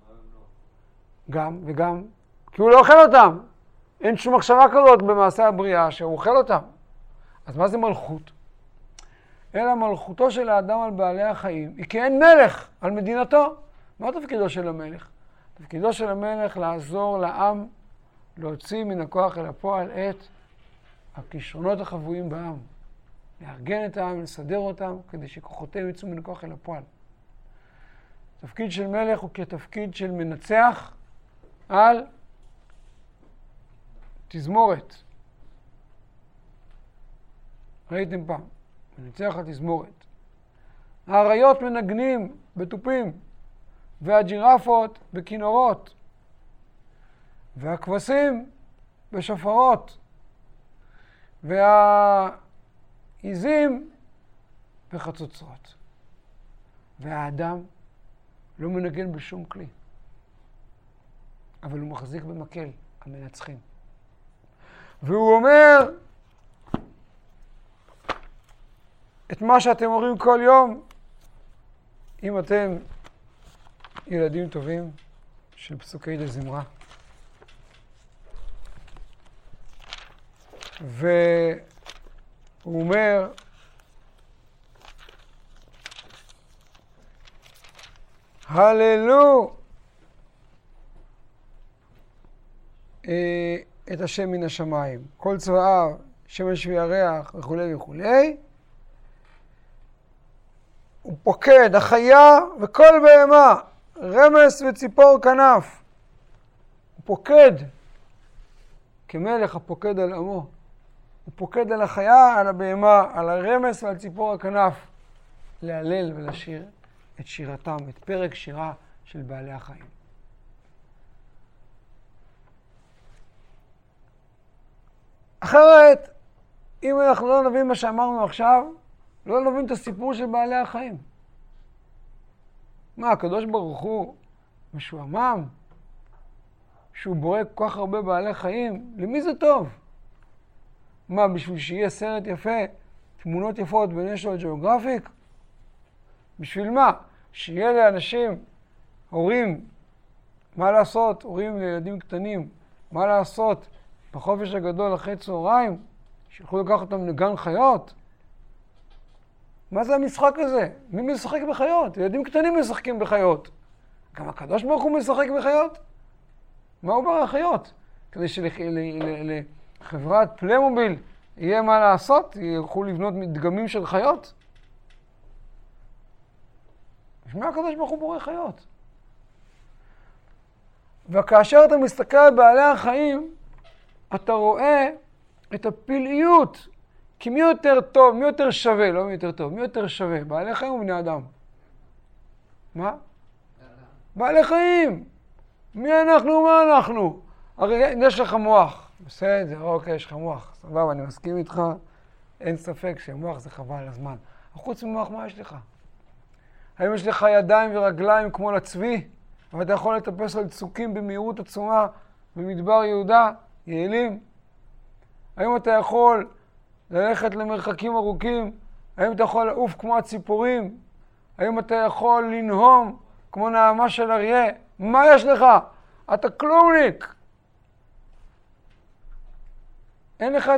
גם וגם. כי הוא לא אוכל אותם. אין שום מחשבה כזאת במעשה הבריאה שהוא אוכל אותם. אז מה זה מלכות? אלא מלכותו של האדם על בעלי החיים היא כאין מלך על מדינתו. מה תפקידו של המלך? תפקידו של המלך לעזור לעם להוציא מן הכוח אל הפועל את הכישרונות החבויים בעם. לארגן את העם, לסדר אותם, כדי שכוחותיהם יצאו מן הכוח אל הפועל. תפקיד של מלך הוא כתפקיד של מנצח על תזמורת. ראיתם פעם, מנצח על תזמורת. האריות מנגנים בתופים, והג'ירפות בכינורות, והכבשים בשופרות, והעיזים בחצוצרות. והאדם לא מנגן בשום כלי, אבל הוא מחזיק במקל, המנצחים. והוא אומר את מה שאתם אומרים כל יום, אם אתם ילדים טובים של פסוקי דזמרה. והוא אומר, הללו את השם מן השמיים, כל צבאיו, שמש וירח וכו' וכו'. הוא פוקד, החיה וכל בהמה, רמס וציפור כנף. הוא פוקד, כמלך הפוקד על עמו. הוא פוקד על החיה, על הבהמה, על הרמס ועל ציפור הכנף. להלל ולשיר את שירתם, את פרק שירה של בעלי החיים. אחרת, אם אנחנו לא נבין מה שאמרנו עכשיו, לא נבין את הסיפור של בעלי החיים. מה, הקדוש ברוך הוא משועמם? שהוא בורא כל כך הרבה בעלי חיים? למי זה טוב? מה, בשביל שיהיה סרט יפה, תמונות יפות בנשיונל ג'אוגרפיק? בשביל מה? שיהיה לאנשים, הורים, מה לעשות? הורים לילדים קטנים, מה לעשות? בחופש הגדול אחרי צהריים, שילכו לקחת אותם לגן חיות? מה זה המשחק הזה? מי משחק בחיות? ילדים קטנים משחקים בחיות. גם הקדוש ברוך הוא משחק בחיות? מה הוא ברא חיות? כדי שלחברת פליימוביל יהיה מה לעשות? ילכו לבנות דגמים של חיות? בשביל מה הקדוש ברוך הוא בורא חיות? וכאשר אתה מסתכל על בעלי החיים, אתה רואה את הפלאיות. כי מי יותר טוב, מי יותר שווה, לא מי יותר טוב, מי יותר שווה? בעלי חיים או בני אדם? מה? בעלי חיים. מי אנחנו, מה אנחנו? הרי יש לך מוח. בסדר, אוקיי, יש לך מוח. סבבה, אני מסכים איתך. אין ספק שמוח זה חבל על הזמן. חוץ ממוח, מה יש לך? האם יש לך ידיים ורגליים כמו לצבי? ואתה יכול לטפס על צוקים במהירות עצומה במדבר יהודה, יעלים? האם אתה יכול ללכת למרחקים ארוכים? האם אתה יכול לעוף כמו הציפורים? האם אתה יכול לנהום כמו נעמה של אריה? מה יש לך? אתה כלומניק. אין לך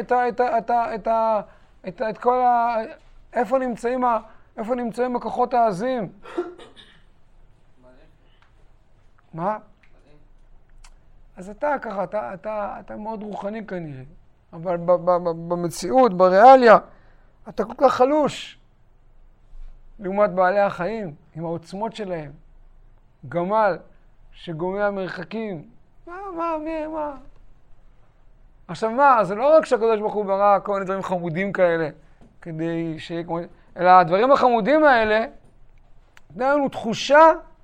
את כל ה... איפה נמצאים הכוחות העזים? מה? אז אתה ככה, אתה מאוד רוחני כנראה. אבל במציאות, בריאליה, אתה כל כך חלוש. לעומת בעלי החיים, עם העוצמות שלהם. גמל שגומע מרחקים. מה? עכשיו מה? זה לא רק שהקדוש ברוך הוא ברא כל מיני דברים חמודים כאלה, כדי שיהיה כמו... אלא הדברים החמודים האלה, נתן לנו תחושה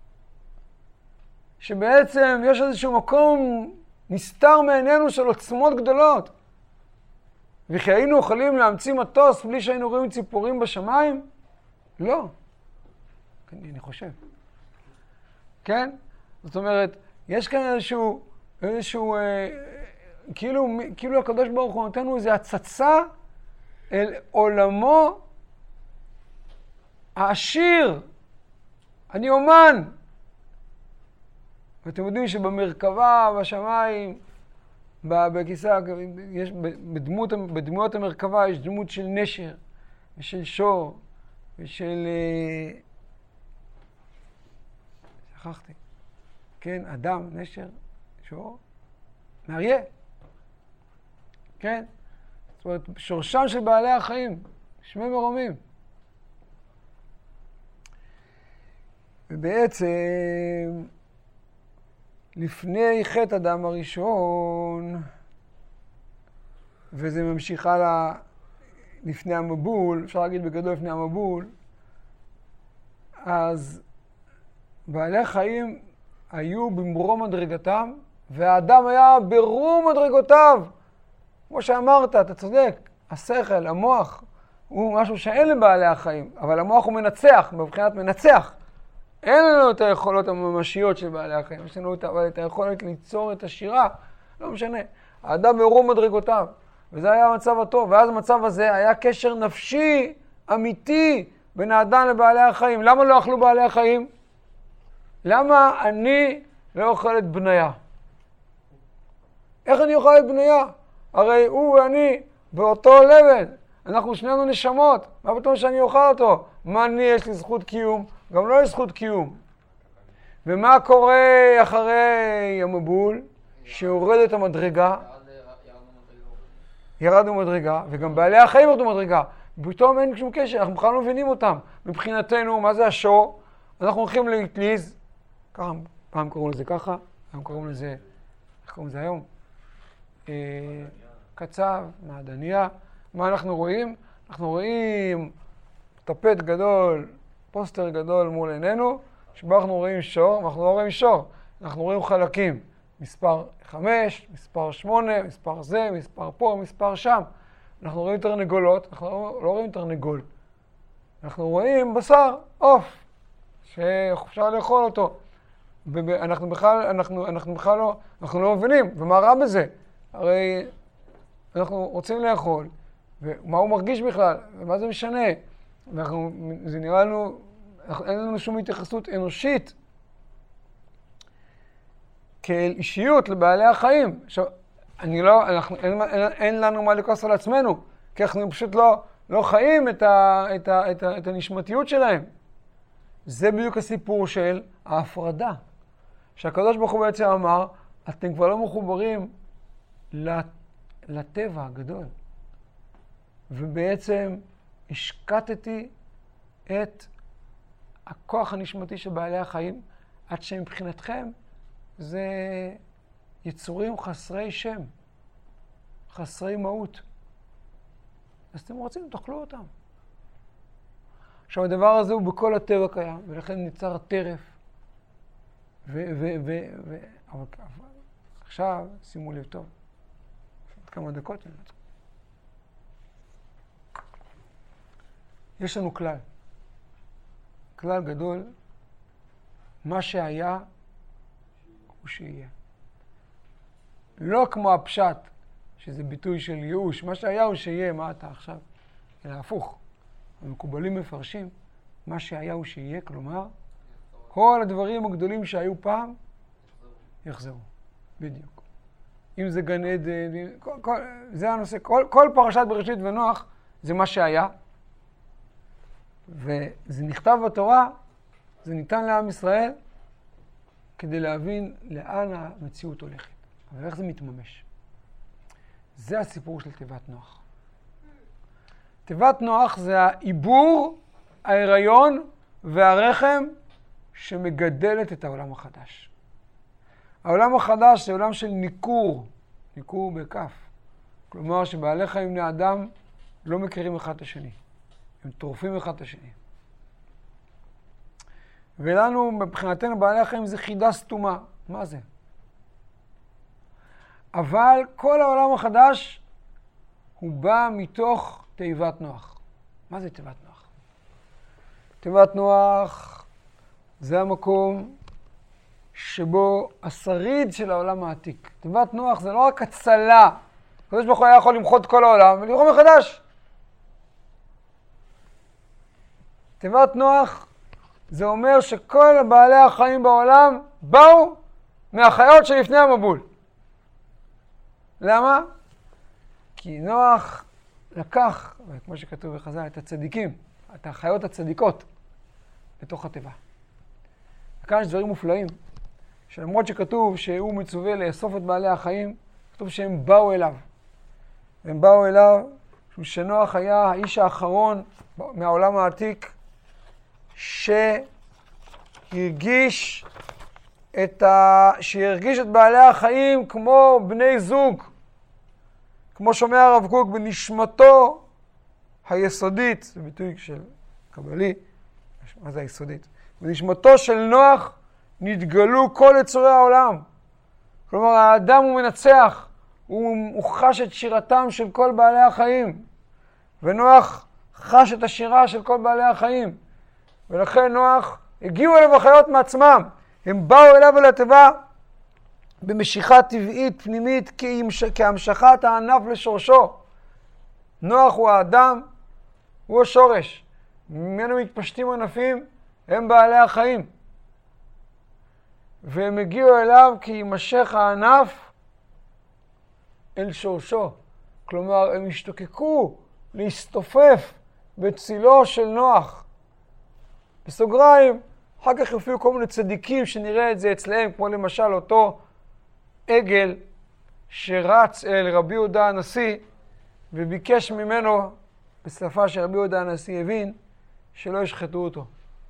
שבעצם יש איזשהו מקום נסתר מעינינו של עוצמות גדולות. וכי היינו יכולים להמציא מטוס בלי שהיינו רואים ציפורים בשמיים? לא. אני חושב. כן? זאת אומרת, יש כאן איזשהו כאילו הקדוש ברוך הוא נותן לנו איזו הצצה אל עולמו העשיר. אני אומן. ואתם יודעים שבמרכבה, בשמיים, בכיסא, בדמויות המרכבה יש דמות של נשר. ושל שור, ושל... שכחתי. כן, אדם, נשר, שור, מאריה. כן? זאת אומרת, שורשם של בעלי החיים, שמי מרומים. ובעצם, לפני חטא אדם הראשון, וזה ממשיך הלאה לפני המבול, אפשר להגיד בגדול לפני המבול, אז בעלי החיים היו במרום מדרגתם, והאדם היה ברום מדרגותיו. כמו שאמרת, אתה צודק, השכל, המוח, הוא משהו שאין לבעלי החיים, אבל המוח הוא מנצח, בבחינת מנצח. אין לנו את היכולות הממשיות של בעלי החיים, יש לנו את היכולת ליצור את השירה, לא משנה. האדם ברום מדרגותיו, וזה היה המצב הטוב, ואז המצב הזה היה קשר נפשי, אמיתי, בין האדם לבעלי החיים. למה לא אכלו בעלי החיים? למה אני לא אוכל את בניה? איך אני אוכל את בניה? הרי הוא ואני באותו לבל, אנחנו שנינו נשמות, מה פתאום שאני אוכל אותו? מה אני יש לי זכות קיום? גם לא יש זכות קיום. ומה קורה אחרי המבול? שיורד את המדרגה, ירדנו מדרגה, וגם בעלי החיים ירדו מדרגה. פתאום אין שום קשר, אנחנו בכלל לא מבינים אותם. מבחינתנו, מה זה השור? אנחנו הולכים להתליז, ככה, פעם קראו לזה ככה, פעם קראו לזה, איך קראו לזה היום? קצב, מעדניה. מה אנחנו רואים? אנחנו רואים טפט גדול, פוסטר גדול מול עינינו, שבו אנחנו רואים שור, ואנחנו לא רואים שור, אנחנו רואים חלקים. מספר 5, מספר 8, מספר זה, מספר פה, מספר שם. אנחנו רואים תרנגולות, אנחנו לא רואים תרנגול. אנחנו רואים בשר, עוף, שאפשר לאכול אותו. אנחנו בכלל לא מבינים, ומה רע בזה? הרי אנחנו רוצים לאכול, ומה הוא מרגיש בכלל, ומה זה משנה? זה נראה לנו, אין לנו שום התייחסות אנושית כאל אישיות לבעלי החיים. עכשיו, אין לנו מה לכעוס על עצמנו, כי אנחנו פשוט לא חיים את הנשמתיות שלהם. זה בדיוק הסיפור של ההפרדה. שהקדוש ברוך הוא בעצם אמר, אתם כבר לא מחוברים לטבע הגדול. ובעצם השקטתי את הכוח הנשמתי של בעלי החיים, עד שמבחינתכם זה יצורים חסרי שם, חסרי מהות. אז אתם רוצים, תאכלו אותם. עכשיו, הדבר הזה הוא בכל הטבע קיים, ולכן ניצר הטרף. אבל עכשיו, שימו לב טוב. עוד כמה דקות. יש לנו כלל. כלל גדול. מה שהיה הוא שיהיה. לא כמו הפשט, שזה ביטוי של ייאוש. מה שהיה הוא שיהיה, מה אתה עכשיו? אלא הפוך. המקובלים מפרשים, מה שהיה הוא שיהיה, כלומר, כל הדברים הגדולים שהיו פעם, יחזרו. בדיוק. אם זה גן עדן, זה הנושא. כל פרשת בראשית ונוח זה מה שהיה. וזה נכתב בתורה, זה ניתן לעם ישראל, כדי להבין לאן המציאות הולכת. אבל איך זה מתממש? זה הסיפור של תיבת נוח. תיבת נוח זה העיבור, ההיריון והרחם שמגדלת את העולם החדש. העולם החדש זה עולם של ניכור, ניכור בכף. כלומר שבעלי חיים בני אדם לא מכירים אחד את השני. הם טורפים אחד את השני. ולנו, מבחינתנו, בעלי החיים זה חידה סתומה. מה זה? אבל כל העולם החדש הוא בא מתוך תיבת נוח. מה זה תיבת נוח? תיבת נוח זה המקום שבו השריד של העולם העתיק. תיבת נוח זה לא רק הצלה. הקדוש ברוך הוא היה יכול למחות כל העולם ולראות מחדש. תיבת נוח זה אומר שכל בעלי החיים בעולם באו מהחיות שלפני המבול. למה? כי נוח לקח, כמו שכתוב בחז"ל, את הצדיקים, את החיות הצדיקות, לתוך התיבה. וכאן יש דברים מופלאים, שלמרות שכתוב שהוא מצווה לאסוף את בעלי החיים, כתוב שהם באו אליו. והם באו אליו, שנוח היה האיש האחרון מהעולם העתיק, שהרגיש את בעלי החיים כמו בני זוג, כמו שומע הרב קוק, בנשמתו היסודית, זה ביטוי של קבלי, מה זה היסודית? בנשמתו של נוח נתגלו כל יצורי העולם. כלומר, האדם הוא מנצח, הוא חש את שירתם של כל בעלי החיים, ונוח חש את השירה של כל בעלי החיים, ולכן נוח הגיעו אליו החיות מעצמם, הם באו אליו אל התיבה במשיכה טבעית פנימית כהמשכת הענף לשורשו. נוח הוא האדם, הוא השורש, ממנו מתפשטים ענפים, הם בעלי החיים, והם הגיעו אליו כי יימשך הענף אל שורשו. כלומר, הם השתוקקו להסתופף בצילו של נוח. בסוגריים, אחר כך יופיעו כל מיני צדיקים שנראה את זה אצלהם, כמו למשל אותו עגל שרץ אל רבי יהודה הנשיא וביקש ממנו, בשפה שרבי יהודה הנשיא הבין, שלא ישחטו אותו.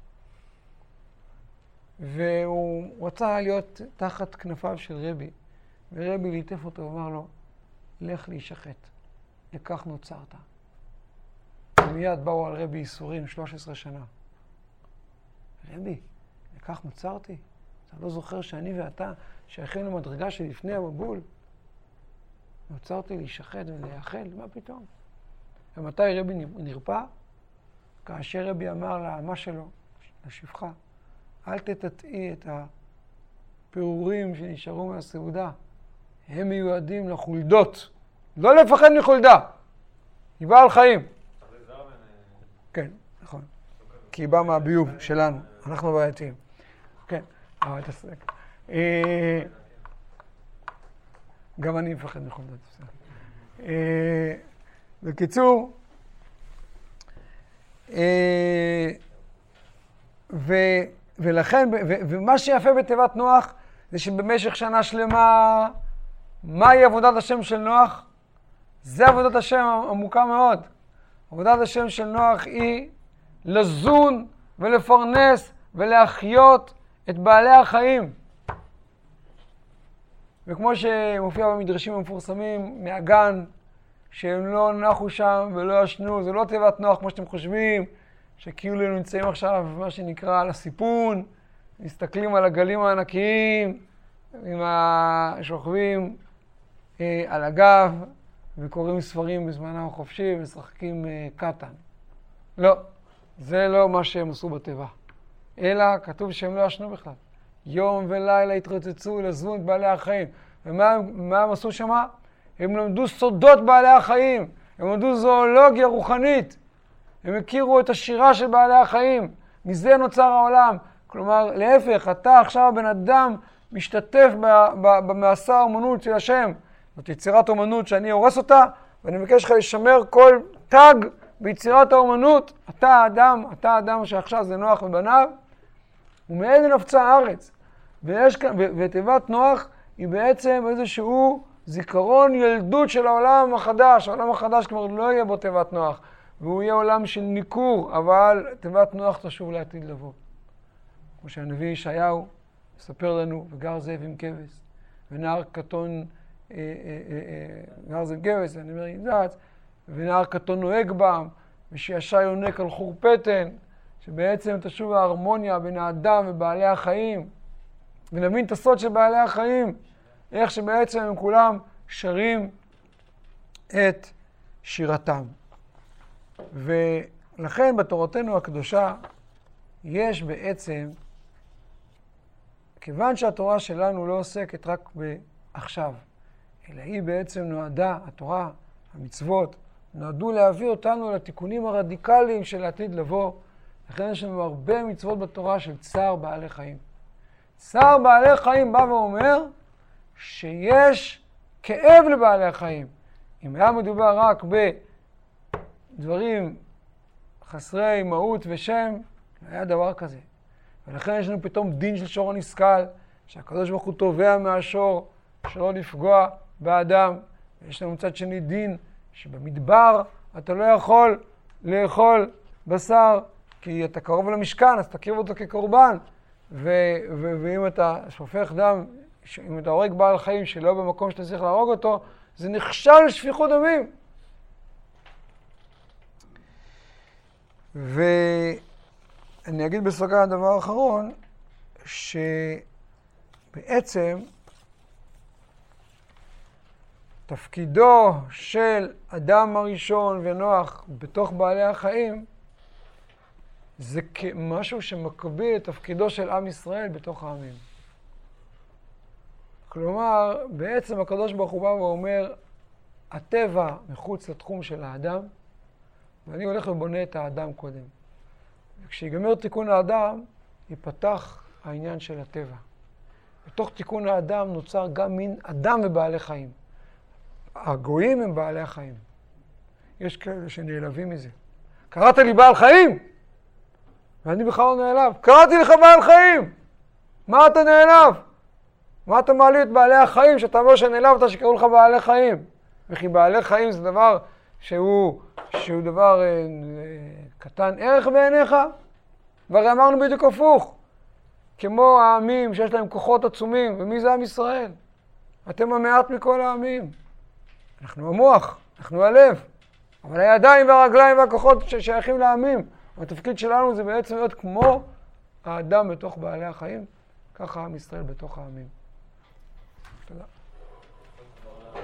והוא רצה להיות תחת כנפיו של רבי, ורבי ליטף אותו ואמר לו, לך להישחט, לכך נוצרת. ומיד באו על רבי איסורים 13 שנה. רבי, לכך נוצרתי? אתה לא זוכר שאני ואתה שייכים למדרגה שלפני המבול? נוצרתי להישחט ולהיאכל? מה פתאום? ומתי רבי נרפא? כאשר רבי אמר לאמה שלו, לשפחה, אל תטטאי את הפירורים שנשארו מהסעודה. הם מיועדים לחולדות. לא לפחד מחולדה. היא באה על חיים. כן, נכון. כי היא באה מהביוב שלנו. אנחנו בעייתיים. כן, אבל תסק. גם אני מפחד מחולדות. בקיצור, ולכן, ומה שיפה בתיבת נוח, זה שבמשך שנה שלמה, מהי עבודת השם של נוח? זה עבודת השם עמוקה מאוד. עבודת השם של נוח היא לזון ולפרנס ולהחיות את בעלי החיים. וכמו שמופיע במדרשים המפורסמים מהגן, שהם לא נחו שם ולא ישנו, זה לא תיבת נוח כמו שאתם חושבים, שכאילו הם נמצאים עכשיו מה שנקרא על הסיפון, מסתכלים על הגלים הענקיים, שוכבים על הגב וקוראים ספרים בזמנם החופשי ומשחקים קטן. לא, זה לא מה שהם עשו בתיבה. אלא כתוב שהם לא ישנו בכלל. יום ולילה התרוצצו לזון את בעלי החיים. ומה הם עשו שמה? הם למדו סודות בעלי החיים. הם למדו זואולוגיה רוחנית. הם הכירו את השירה של בעלי החיים. מזה נוצר העולם. כלומר, להפך, אתה עכשיו הבן אדם משתתף במעשה האומנות של השם. זאת יצירת אומנות שאני הורס אותה, ואני מבקש לך לשמר כל תג ביצירת האומנות. אתה האדם שעכשיו זה נוח ובניו, ומאיזה נפצה הארץ. ותיבת נוח היא בעצם איזשהו זיכרון ילדות של העולם החדש. העולם החדש כבר לא יהיה בו תיבת נוח, והוא יהיה עולם של ניכור, אבל תיבת נוח תשוב לעתיד לבוא. כמו שהנביא ישעיהו מספר לנו, וגר זאב עם כבש, ונער קטון, נער זאב עם כבש, אני אומר ינזץ, ונער קטון נוהג בם, ושישי יונק על חור פטן, שבעצם תשוב ההרמוניה בין האדם ובעלי החיים, ונבין את הסוד של בעלי החיים, איך שבעצם הם כולם שרים את שירתם. ולכן בתורתנו הקדושה יש בעצם, כיוון שהתורה שלנו לא עוסקת רק בעכשיו, אלא היא בעצם נועדה, התורה, המצוות, נועדו להביא אותנו לתיקונים הרדיקליים של העתיד לבוא. לכן יש לנו הרבה מצוות בתורה של צער בעלי חיים. צער בעלי חיים בא ואומר שיש כאב לבעלי החיים. אם היה מדובר רק דברים חסרי מהות ושם, לא היה דבר כזה. ולכן יש לנו פתאום דין של שור הנסכל, שהקדוש ברוך הוא תובע מהשור שלא לפגוע באדם. ויש לנו מצד שני דין שבמדבר אתה לא יכול לאכול בשר, כי אתה קרוב למשכן, אז תקריב אותו כקורבן. ואם אתה שופך דם, אם אתה הורג בעל חיים שלא במקום שאתה צריך להרוג אותו, זה נחשב לשפיכות דמים. ואני אגיד בסוגריים דבר אחרון, שבעצם תפקידו של אדם הראשון ונוח בתוך בעלי החיים, זה משהו שמקביל את תפקידו של עם ישראל בתוך העמים. כלומר, בעצם הקדוש ברוך הוא בא ואומר, הטבע מחוץ לתחום של האדם, ואני הולך ובונה את האדם קודם. וכשיגמר תיקון האדם, ייפתח העניין של הטבע. בתוך תיקון האדם נוצר גם מין אדם ובעלי חיים. הגויים הם בעלי החיים. יש כאלה שנעלבים מזה. קראת לי בעל חיים? ואני בכלל לא נעלב. קראתי לך בעל חיים! מה אתה נעלב? מה אתה מעלה את בעלי החיים שאתה אומר שנעלבת שקראו לך בעלי חיים? וכי בעלי חיים זה דבר שהוא דבר קטן ערך בעיניך? והרי אמרנו בדיוק הפוך. כמו העמים שיש להם כוחות עצומים, ומי זה עם ישראל? אתם המעט מכל העמים. אנחנו המוח, אנחנו הלב. אבל הידיים והרגליים והכוחות ששייכים לעמים. התפקיד שלנו זה בעצם להיות כמו האדם בתוך בעלי החיים, ככה עם ישראל בתוך העמים. תודה.